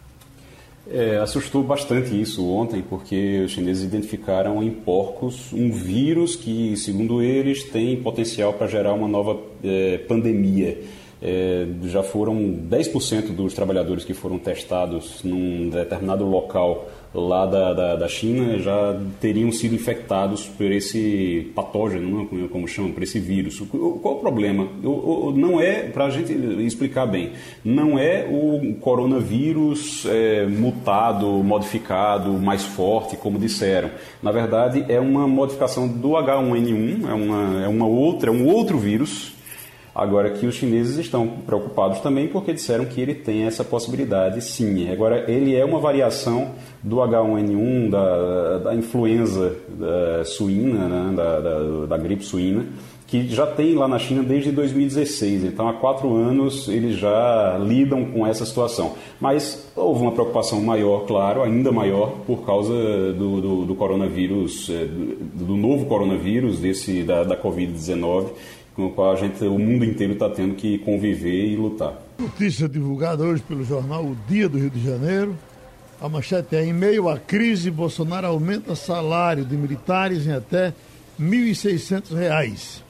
Speaker 4: É, assustou bastante isso ontem, porque os chineses identificaram em porcos um vírus que, segundo eles, tem potencial para gerar uma nova é, pandemia. É, já foram dez por cento dos trabalhadores que foram testados num determinado local lá da, da, da China já teriam sido infectados por esse patógeno, não é como chamam, por esse vírus. Qual o problema? Não é, para a gente explicar bem, não é o coronavírus é, mutado, modificado, mais forte, como disseram. Na verdade, é uma modificação do H um N um, é uma, é uma outra, é um outro vírus. Agora que os chineses estão preocupados também porque disseram que ele tem essa possibilidade, sim. Agora, ele é uma variação do H um N um, da, da influenza da suína, né, da, da, da gripe suína, que já tem lá na China desde dois mil e dezesseis. Então, há quatro anos, eles já lidam com essa situação. Mas houve uma preocupação maior, claro, ainda maior, por causa do, do, do coronavírus, do, do novo coronavírus, desse, da, da covid dezenove, com o qual a gente, o mundo inteiro está tendo que conviver e lutar.
Speaker 2: Notícia divulgada hoje pelo jornal O Dia do Rio de Janeiro. A manchete é: em meio à crise, Bolsonaro aumenta salário de militares em até mil e seiscentos reais.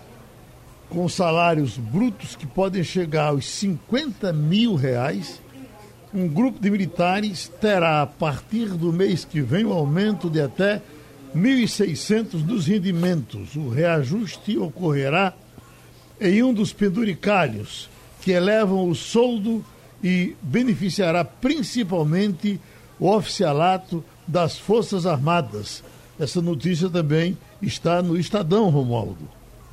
Speaker 2: Com salários brutos que podem chegar aos cinquenta mil reais, um grupo de militares terá, a partir do mês que vem, um aumento de até mil e seiscentos dos rendimentos. O reajuste ocorrerá em um dos penduricalhos que elevam o soldo e beneficiará principalmente o oficialato das Forças Armadas. Essa notícia também está no Estadão, Romualdo.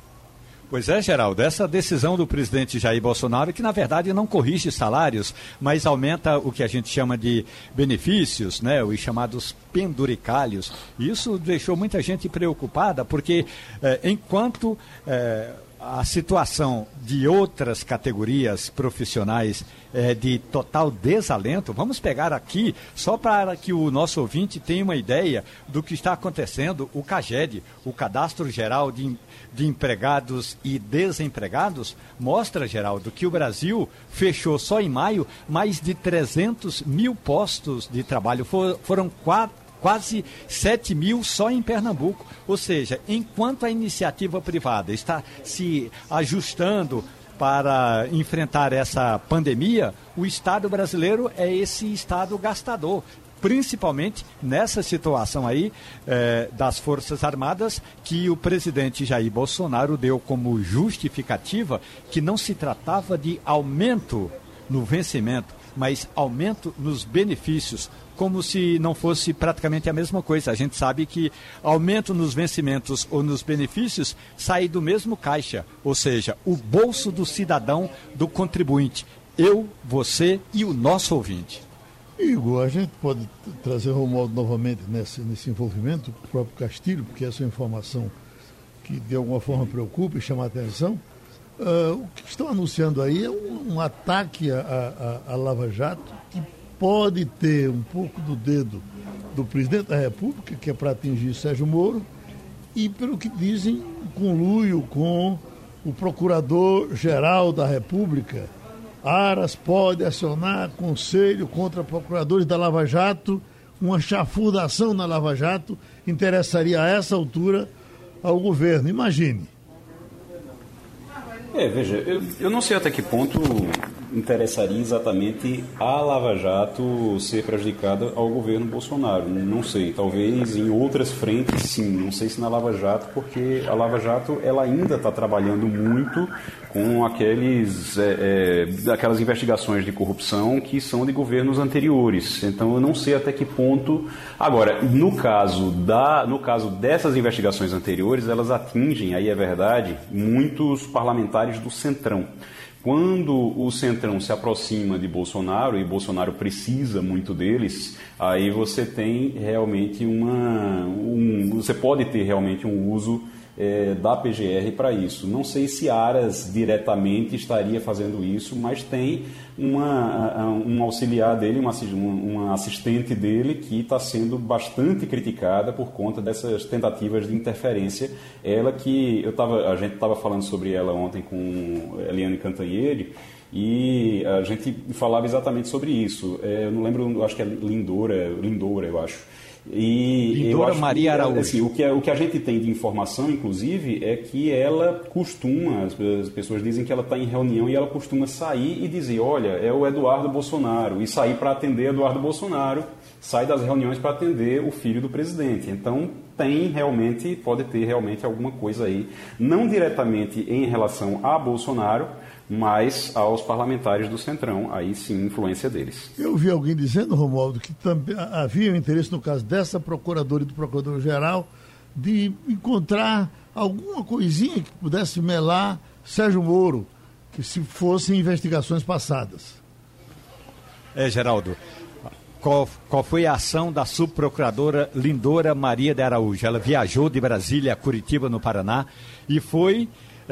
Speaker 1: Pois é, Geraldo, essa decisão do presidente Jair Bolsonaro, que na verdade não corrige salários, mas aumenta o que a gente chama de benefícios, né, os chamados penduricalhos. Isso deixou muita gente preocupada, porque eh, enquanto eh, a situação de outras categorias profissionais é de total desalento, vamos pegar aqui, só para que o nosso ouvinte tenha uma ideia do que está acontecendo, o CAGED, o Cadastro Geral de, de Empregados e Desempregados, mostra, Geraldo, que o Brasil fechou só em maio mais de trezentos mil postos de trabalho, For, foram quatro quase sete mil só em Pernambuco. Ou seja, enquanto a iniciativa privada está se ajustando para enfrentar essa pandemia, o Estado brasileiro é esse Estado gastador, principalmente nessa situação aí eh, das Forças Armadas, que o presidente Jair Bolsonaro deu como justificativa que não se tratava de aumento no vencimento, mas aumento nos benefícios, como se não fosse praticamente a mesma coisa. A gente sabe que aumento nos vencimentos ou nos benefícios sai do mesmo caixa, ou seja, o bolso do cidadão, do contribuinte, eu, você e o nosso ouvinte.
Speaker 2: Igor, a gente pode trazer o Romualdo novamente nesse, nesse envolvimento, o próprio Castilho, porque essa é uma informação que de alguma forma preocupa e chama a atenção. Uh, o que estão anunciando aí é um, um ataque à Lava Jato, que pode ter um pouco do dedo do presidente da República, que é para atingir Sérgio Moro, e, pelo que dizem, conluio com o Procurador-Geral da República. Aras pode acionar conselho contra procuradores da Lava Jato, uma chafurdação na Lava Jato interessaria a essa altura ao governo. Imagine.
Speaker 4: É, veja, eu, eu não sei até que ponto interessaria exatamente a Lava Jato ser prejudicada ao governo Bolsonaro. Não sei, talvez em outras frentes sim, não sei se na Lava Jato, porque a Lava Jato ela ainda está trabalhando muito com aqueles, é, é, aquelas investigações de corrupção que são de governos anteriores. Então eu não sei até que ponto. Agora, no caso, da, no caso dessas investigações anteriores, elas atingem, aí é verdade, muitos parlamentares do Centrão. Quando o Centrão se aproxima de Bolsonaro, e Bolsonaro precisa muito deles, aí você tem realmente uma... Um, você pode ter realmente um uso é, da P G R para isso. Não sei se Aras diretamente estaria fazendo isso, mas tem uma, um auxiliar dele, uma, uma assistente dele que está sendo bastante criticada por conta dessas tentativas de interferência. Ela que eu tava, a gente estava falando sobre ela ontem com Eliane Cantanhede, e a gente falava exatamente sobre isso. É, eu não lembro, acho que é Lindora, Lindora, eu acho. E
Speaker 1: Lindora
Speaker 4: eu acho
Speaker 1: Maria
Speaker 4: que,
Speaker 1: Araújo.
Speaker 4: assim, o, que, o que a gente tem de informação, inclusive, é que ela costuma, as, as pessoas dizem que ela está em reunião e ela costuma sair e dizer, olha, é o Eduardo Bolsonaro, e sair para atender Eduardo Bolsonaro, sai das reuniões para atender o filho do presidente. Então tem realmente, pode ter realmente alguma coisa aí, não diretamente em relação a Bolsonaro, mas aos parlamentares do Centrão, aí sim, influência deles.
Speaker 2: Eu vi alguém dizendo, Romualdo, que também havia um interesse, no caso dessa procuradora e do procurador-geral, de encontrar alguma coisinha que pudesse melar Sérgio Moro, que se fossem investigações passadas.
Speaker 1: É, Geraldo, qual, qual foi a ação da subprocuradora Lindora Maria de Araújo? Ela viajou de Brasília a Curitiba, no Paraná, e foi...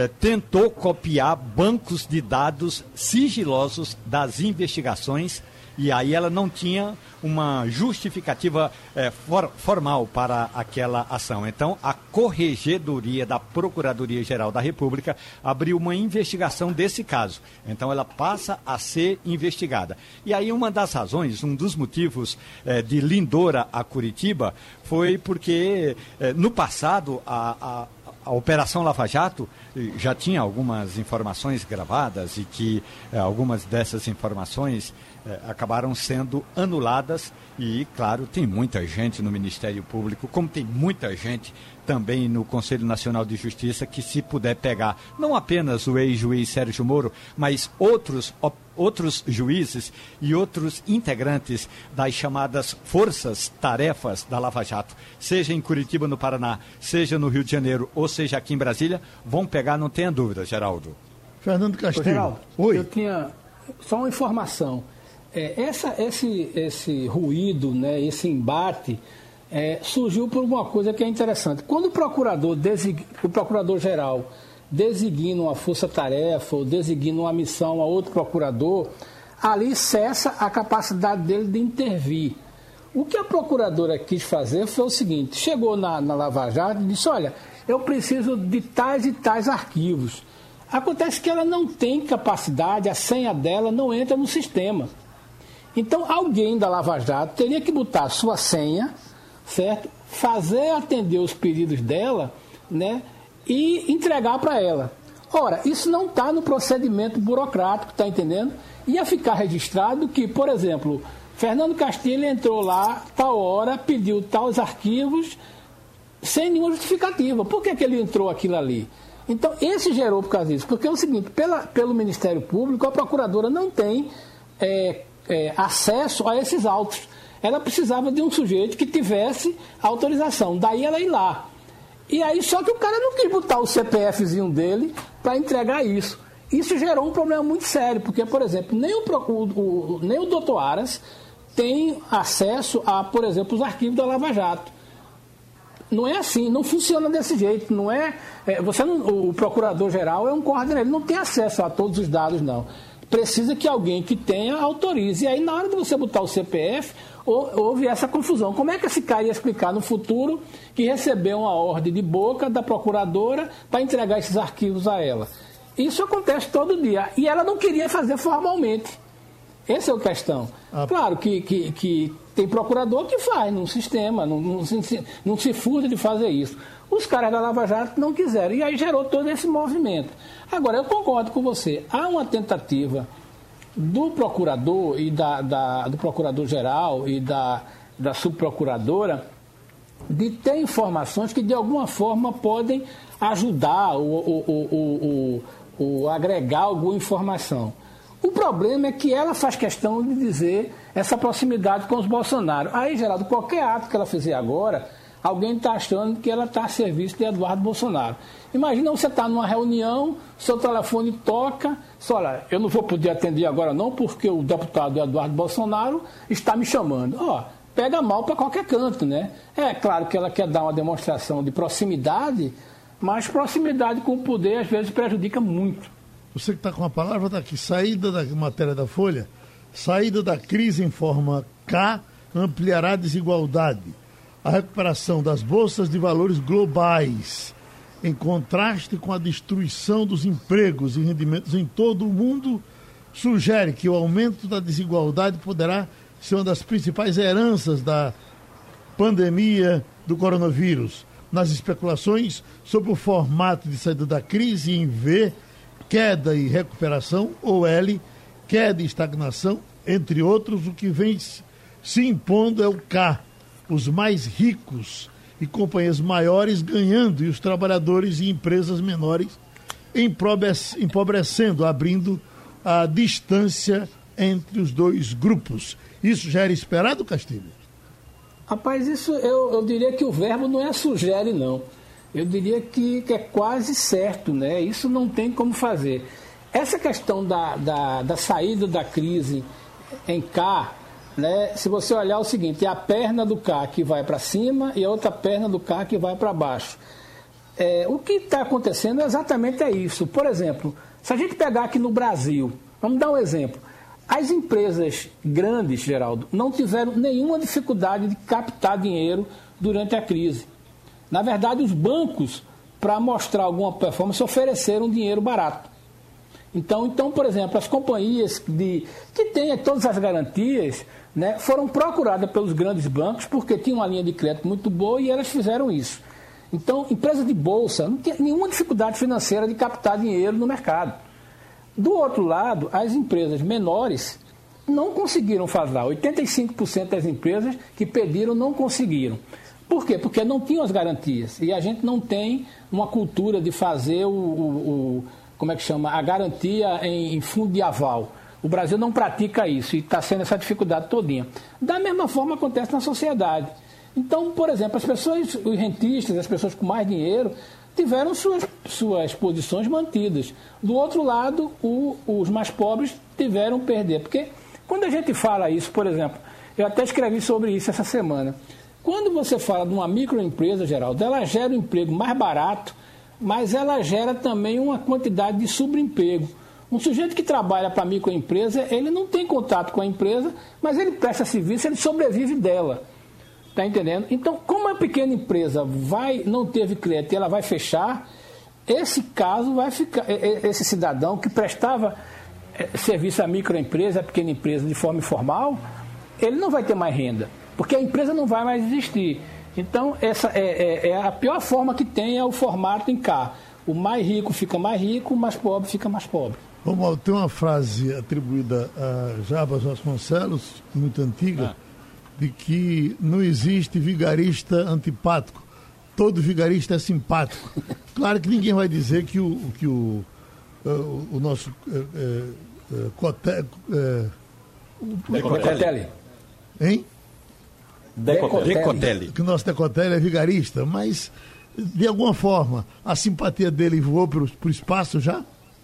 Speaker 1: tentou copiar bancos de dados sigilosos das investigações E aí ela não tinha uma justificativa é, for, formal para aquela ação. Então, a Corregedoria da Procuradoria-Geral da República abriu uma investigação desse caso. Então, ela passa a ser investigada. E aí, uma das razões, um dos motivos é, de Lindora a Curitiba foi porque, é, no passado, a, a A Operação Lava Jato já tinha algumas informações gravadas e que eh, algumas dessas informações eh, acabaram sendo anuladas e, claro, tem muita gente no Ministério Público, como tem muita gente também no Conselho Nacional de Justiça, que se puder pegar não apenas o ex-juiz Sérgio Moro, mas outros, outros juízes e outros integrantes das chamadas forças-tarefas da Lava Jato, seja em Curitiba, no Paraná, seja no Rio de Janeiro, ou seja aqui em Brasília, vão pegar, não tenha dúvida, Geraldo.
Speaker 2: Fernando Castilho. Ô,
Speaker 3: Geraldo,
Speaker 2: Oi.
Speaker 3: Eu tinha só uma informação. É, essa, esse, esse ruído, né, esse embate, é, surgiu por uma coisa que é interessante. Quando o procurador, desig... o procurador-geral designa uma força-tarefa ou designa uma missão a outro procurador, ali cessa a capacidade dele de intervir. O que a procuradora quis fazer foi o seguinte: chegou na, na Lava Jato e disse, olha, eu preciso de tais e tais arquivos. Acontece que ela não tem capacidade, a senha dela não entra no sistema. Então, alguém da Lava Jato teria que botar a sua senha, certo? Fazer atender os pedidos dela, né? E entregar para ela. Ora, isso não está no procedimento burocrático, está entendendo? Ia ficar registrado que, por exemplo, Fernando Castilho entrou lá, tal hora, pediu tais arquivos, sem nenhuma justificativa. Por que, que ele entrou aquilo ali? Então, esse gerou por causa disso. Porque é o seguinte, pela, pelo Ministério Público, a procuradora não tem é, é, acesso a esses autos. Ela precisava de um sujeito que tivesse autorização. Daí ela ir lá. E aí, só que o cara não quis botar o C P Fzinho dele para entregar isso. Isso gerou um problema muito sério, porque, por exemplo, nem o, o, o, nem o doutor Aras tem acesso a, por exemplo, os arquivos da Lava Jato. Não é assim, não funciona desse jeito. Não é, é você não, o procurador-geral é um coordenador, ele não tem acesso a todos os dados, não. Precisa que alguém que tenha autorize. E aí, na hora de você botar o C P F, houve essa confusão. Como é que esse cara ia explicar no futuro que recebeu uma ordem de boca da procuradora para entregar esses arquivos a ela? Isso acontece todo dia. E ela não queria fazer formalmente. Essa é a questão. Ah. Claro que, que, que tem procurador que faz no sistema, não, não, se, não se furta de fazer isso. Os caras da Lava Jato não quiseram. E aí gerou todo esse movimento. Agora, eu concordo com você. Há uma tentativa do procurador e da, da, do procurador-geral e da, da subprocuradora de ter informações que, de alguma forma, podem ajudar ou, ou, ou, ou, ou agregar alguma informação. O problema é que ela faz questão de dizer essa proximidade com os Bolsonaro. Aí, Geraldo, qualquer ato que ela fizer agora, alguém está achando que ela está a serviço de Eduardo Bolsonaro. Imagina você estar tá numa reunião, seu telefone toca, só olha, eu não vou poder atender agora não, porque o deputado Eduardo Bolsonaro está me chamando. Ó, pega mal para qualquer canto, né? É claro que ela quer dar uma demonstração de proximidade, mas proximidade com o poder às vezes prejudica muito.
Speaker 2: Você que está com a palavra, está aqui. Saída da matéria da Folha. Saída da crise em forma K ampliará a desigualdade. A recuperação das bolsas de valores globais, em contraste com a destruição dos empregos e rendimentos em todo o mundo, sugere que o aumento da desigualdade poderá ser uma das principais heranças da pandemia do coronavírus. Nas especulações sobre o formato de saída da crise, em V, queda e recuperação, ou L, queda e estagnação, entre outros, o que vem se impondo é o K, os mais ricos e companhias maiores ganhando e os trabalhadores e empresas menores empobrecendo, abrindo a distância entre os dois grupos. Isso já era esperado, Castilho?
Speaker 3: Rapaz, isso eu, eu diria que o verbo não é sugere, não. Eu diria que, que é quase certo, né? Isso não tem como fazer. Essa questão da, da, da saída da crise em K, né? Se você olhar o seguinte, é a perna do K que vai para cima e a outra perna do K que vai para baixo. É, o que está acontecendo exatamente é isso. Por exemplo, se a gente pegar aqui no Brasil, vamos dar um exemplo. As empresas grandes, Geraldo, não tiveram nenhuma dificuldade de captar dinheiro durante a crise. Na verdade, os bancos, para mostrar alguma performance, ofereceram dinheiro barato. Então, então por exemplo, as companhias de, que têm todas as garantias, né, foram procuradas pelos grandes bancos porque tinham uma linha de crédito muito boa e elas fizeram isso. Então, empresas de bolsa não tinha nenhuma dificuldade financeira de captar dinheiro no mercado. Do outro lado, as empresas menores não conseguiram fazer. oitenta e cinco por cento das empresas que pediram não conseguiram. Por quê? Porque não tinham as garantias. E a gente não tem uma cultura de fazer o, o, o como é que chama? A garantia em, em fundo de aval. O Brasil não pratica isso e está sendo essa dificuldade todinha. Da mesma forma acontece na sociedade. Então, por exemplo, as pessoas, os rentistas, as pessoas com mais dinheiro, tiveram suas, suas posições mantidas. Do outro lado, o, os mais pobres tiveram perder. Porque quando a gente fala isso, por exemplo, eu até escrevi sobre isso essa semana. Quando você fala de uma microempresa, Geraldo, ela gera um emprego mais barato, mas ela gera também uma quantidade de subemprego. Um sujeito que trabalha para a microempresa, ele não tem contato com a empresa, mas ele presta serviço, ele sobrevive dela. Está entendendo? Então, como a pequena empresa vai, não teve crédito e ela vai fechar, esse caso vai ficar, esse cidadão que prestava serviço à microempresa, à pequena empresa de forma informal, ele não vai ter mais renda, porque a empresa não vai mais existir. Então, essa é, é, é a pior forma que tem é o formato em K. O mais rico fica mais rico, o mais pobre fica mais pobre.
Speaker 2: Vamos, tem uma frase atribuída a Jarbas Vasconcelos, muito antiga, ah. de que não existe vigarista antipático, todo vigarista é simpático. Claro que ninguém vai dizer que o, que o, o, o nosso é, é, Cote, é,
Speaker 3: Decotelli.
Speaker 2: Hein?
Speaker 3: Decotelli.
Speaker 1: Decotelli.
Speaker 2: Que o nosso Decotelli é vigarista, mas de alguma forma a simpatia dele voou para o espaço já?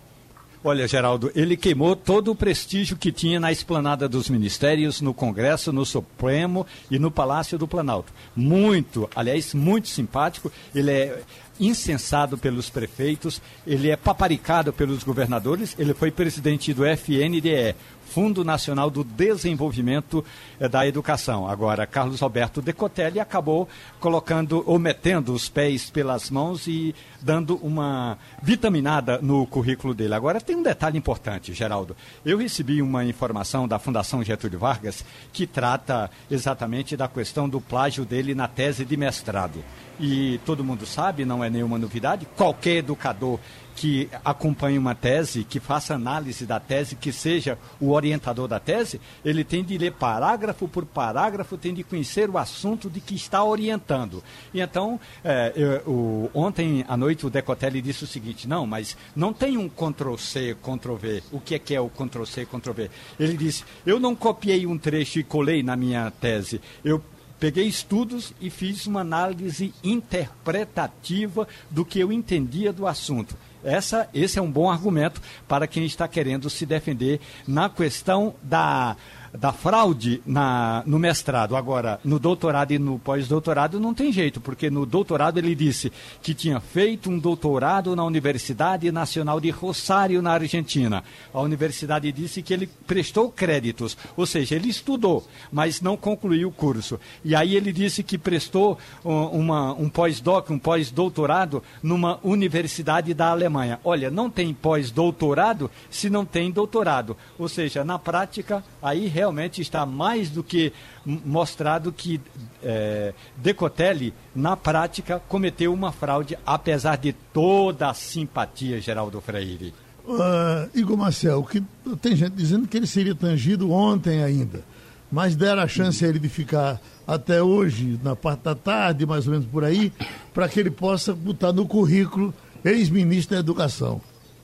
Speaker 1: Olha, Geraldo, ele queimou todo o prestígio que tinha na esplanada dos ministérios, no Congresso, no Supremo e no Palácio do Planalto. Muito, aliás, muito simpático. Ele é incensado pelos prefeitos, ele é paparicado pelos governadores, ele foi presidente do F N D E, Fundo Nacional do Desenvolvimento eh, da Educação. Agora, Carlos Alberto Decotelli acabou colocando, ou metendo os pés pelas mãos e dando uma vitaminada no currículo dele. Agora, tem um detalhe importante, Geraldo. Eu recebi uma informação da Fundação Getúlio Vargas que trata exatamente da questão do plágio dele na tese de mestrado. E todo mundo sabe, não é nenhuma novidade, qualquer educador que acompanhe uma tese, que faça análise da tese, que seja o orientador da tese, ele tem de ler parágrafo por parágrafo, tem de conhecer o assunto de que está orientando. E então, é, eu, o, ontem à noite o Decotelli disse o seguinte, não, mas não tem um control C, control V. O que é que é o control C, control V? Ele disse, eu não copiei um trecho e colei na minha tese, eu peguei estudos e fiz uma análise interpretativa do que eu entendia do assunto. Essa, esse é um bom argumento para quem está querendo se defender na questão da, da fraude na, no mestrado. Agora, no doutorado e no pós-doutorado não tem jeito, porque no doutorado ele disse que tinha feito um doutorado na Universidade Nacional de Rosário, na Argentina. A universidade disse que ele prestou créditos, ou seja, ele estudou, mas não concluiu o curso. E aí ele disse que prestou uma, um pós-doc, um pós-doutorado numa universidade da Alemanha. Olha, não tem pós-doutorado se não tem doutorado. Ou seja, na prática, aí realmente está mais do que mostrado que é, Decotelli, na prática, cometeu uma fraude, apesar de toda a simpatia, Geraldo Freire.
Speaker 2: Uh, Igor Marcel, que, tem gente dizendo que ele seria tangido ontem ainda, mas deram a chance a ele de ficar até hoje, na parte da tarde, mais ou menos por aí, para que ele possa botar no currículo ex-ministro da Educação.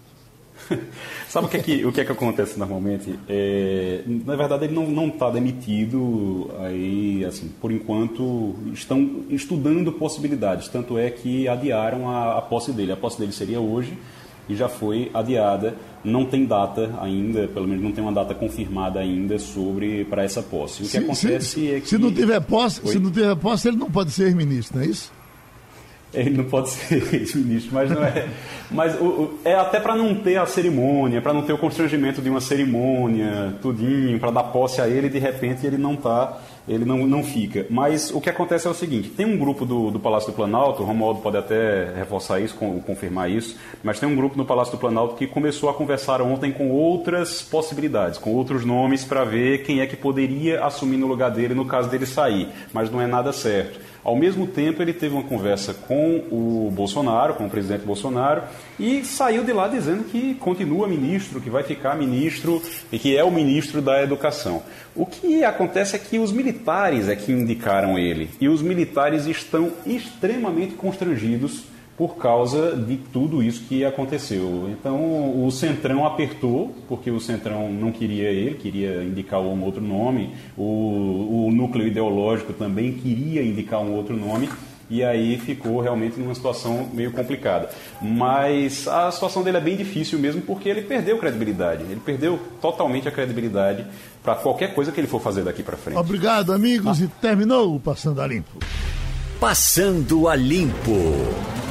Speaker 4: Sabe o que é que, o que, é que acontece normalmente? É, na verdade, ele não está demitido, aí, assim, por enquanto estão estudando possibilidades, tanto é que adiaram a, a posse dele. A posse dele seria hoje e já foi adiada, não tem data ainda, pelo menos não tem uma data confirmada ainda sobre para essa posse. O que se, acontece
Speaker 2: se,
Speaker 4: é que...
Speaker 2: Se não tiver posse, se não tiver posse, ele não pode ser ex-ministro, não é isso?
Speaker 4: Ele não pode ser ex-ministro, mas não é. Mas o, o, é até para não ter a cerimônia, para não ter o constrangimento de uma cerimônia, tudinho, para dar posse a ele e de repente ele não tá, ele não, não fica. Mas o que acontece é o seguinte: tem um grupo do, do Palácio do Planalto, o Romualdo pode até reforçar isso, com, confirmar isso, mas tem um grupo no Palácio do Planalto que começou a conversar ontem com outras possibilidades, com outros nomes para ver quem é que poderia assumir no lugar dele no caso dele sair, mas não é nada certo. Ao mesmo tempo, ele teve uma conversa com o Bolsonaro, com o presidente Bolsonaro, e saiu de lá dizendo que continua ministro, que vai ficar ministro e que é o ministro da Educação. O que acontece é que os militares é que indicaram ele, e os militares estão extremamente constrangidos por causa de tudo isso que aconteceu. Então, o Centrão apertou, porque o Centrão não queria ele, queria indicar um outro nome, o, o núcleo ideológico também queria indicar um outro nome, e aí ficou realmente numa situação meio complicada. Mas a situação dele é bem difícil mesmo, porque ele perdeu credibilidade, ele perdeu totalmente a credibilidade para qualquer coisa que ele for fazer daqui para frente.
Speaker 2: Obrigado, amigos, ah. e terminou o Passando a Limpo.
Speaker 6: Passando a Limpo.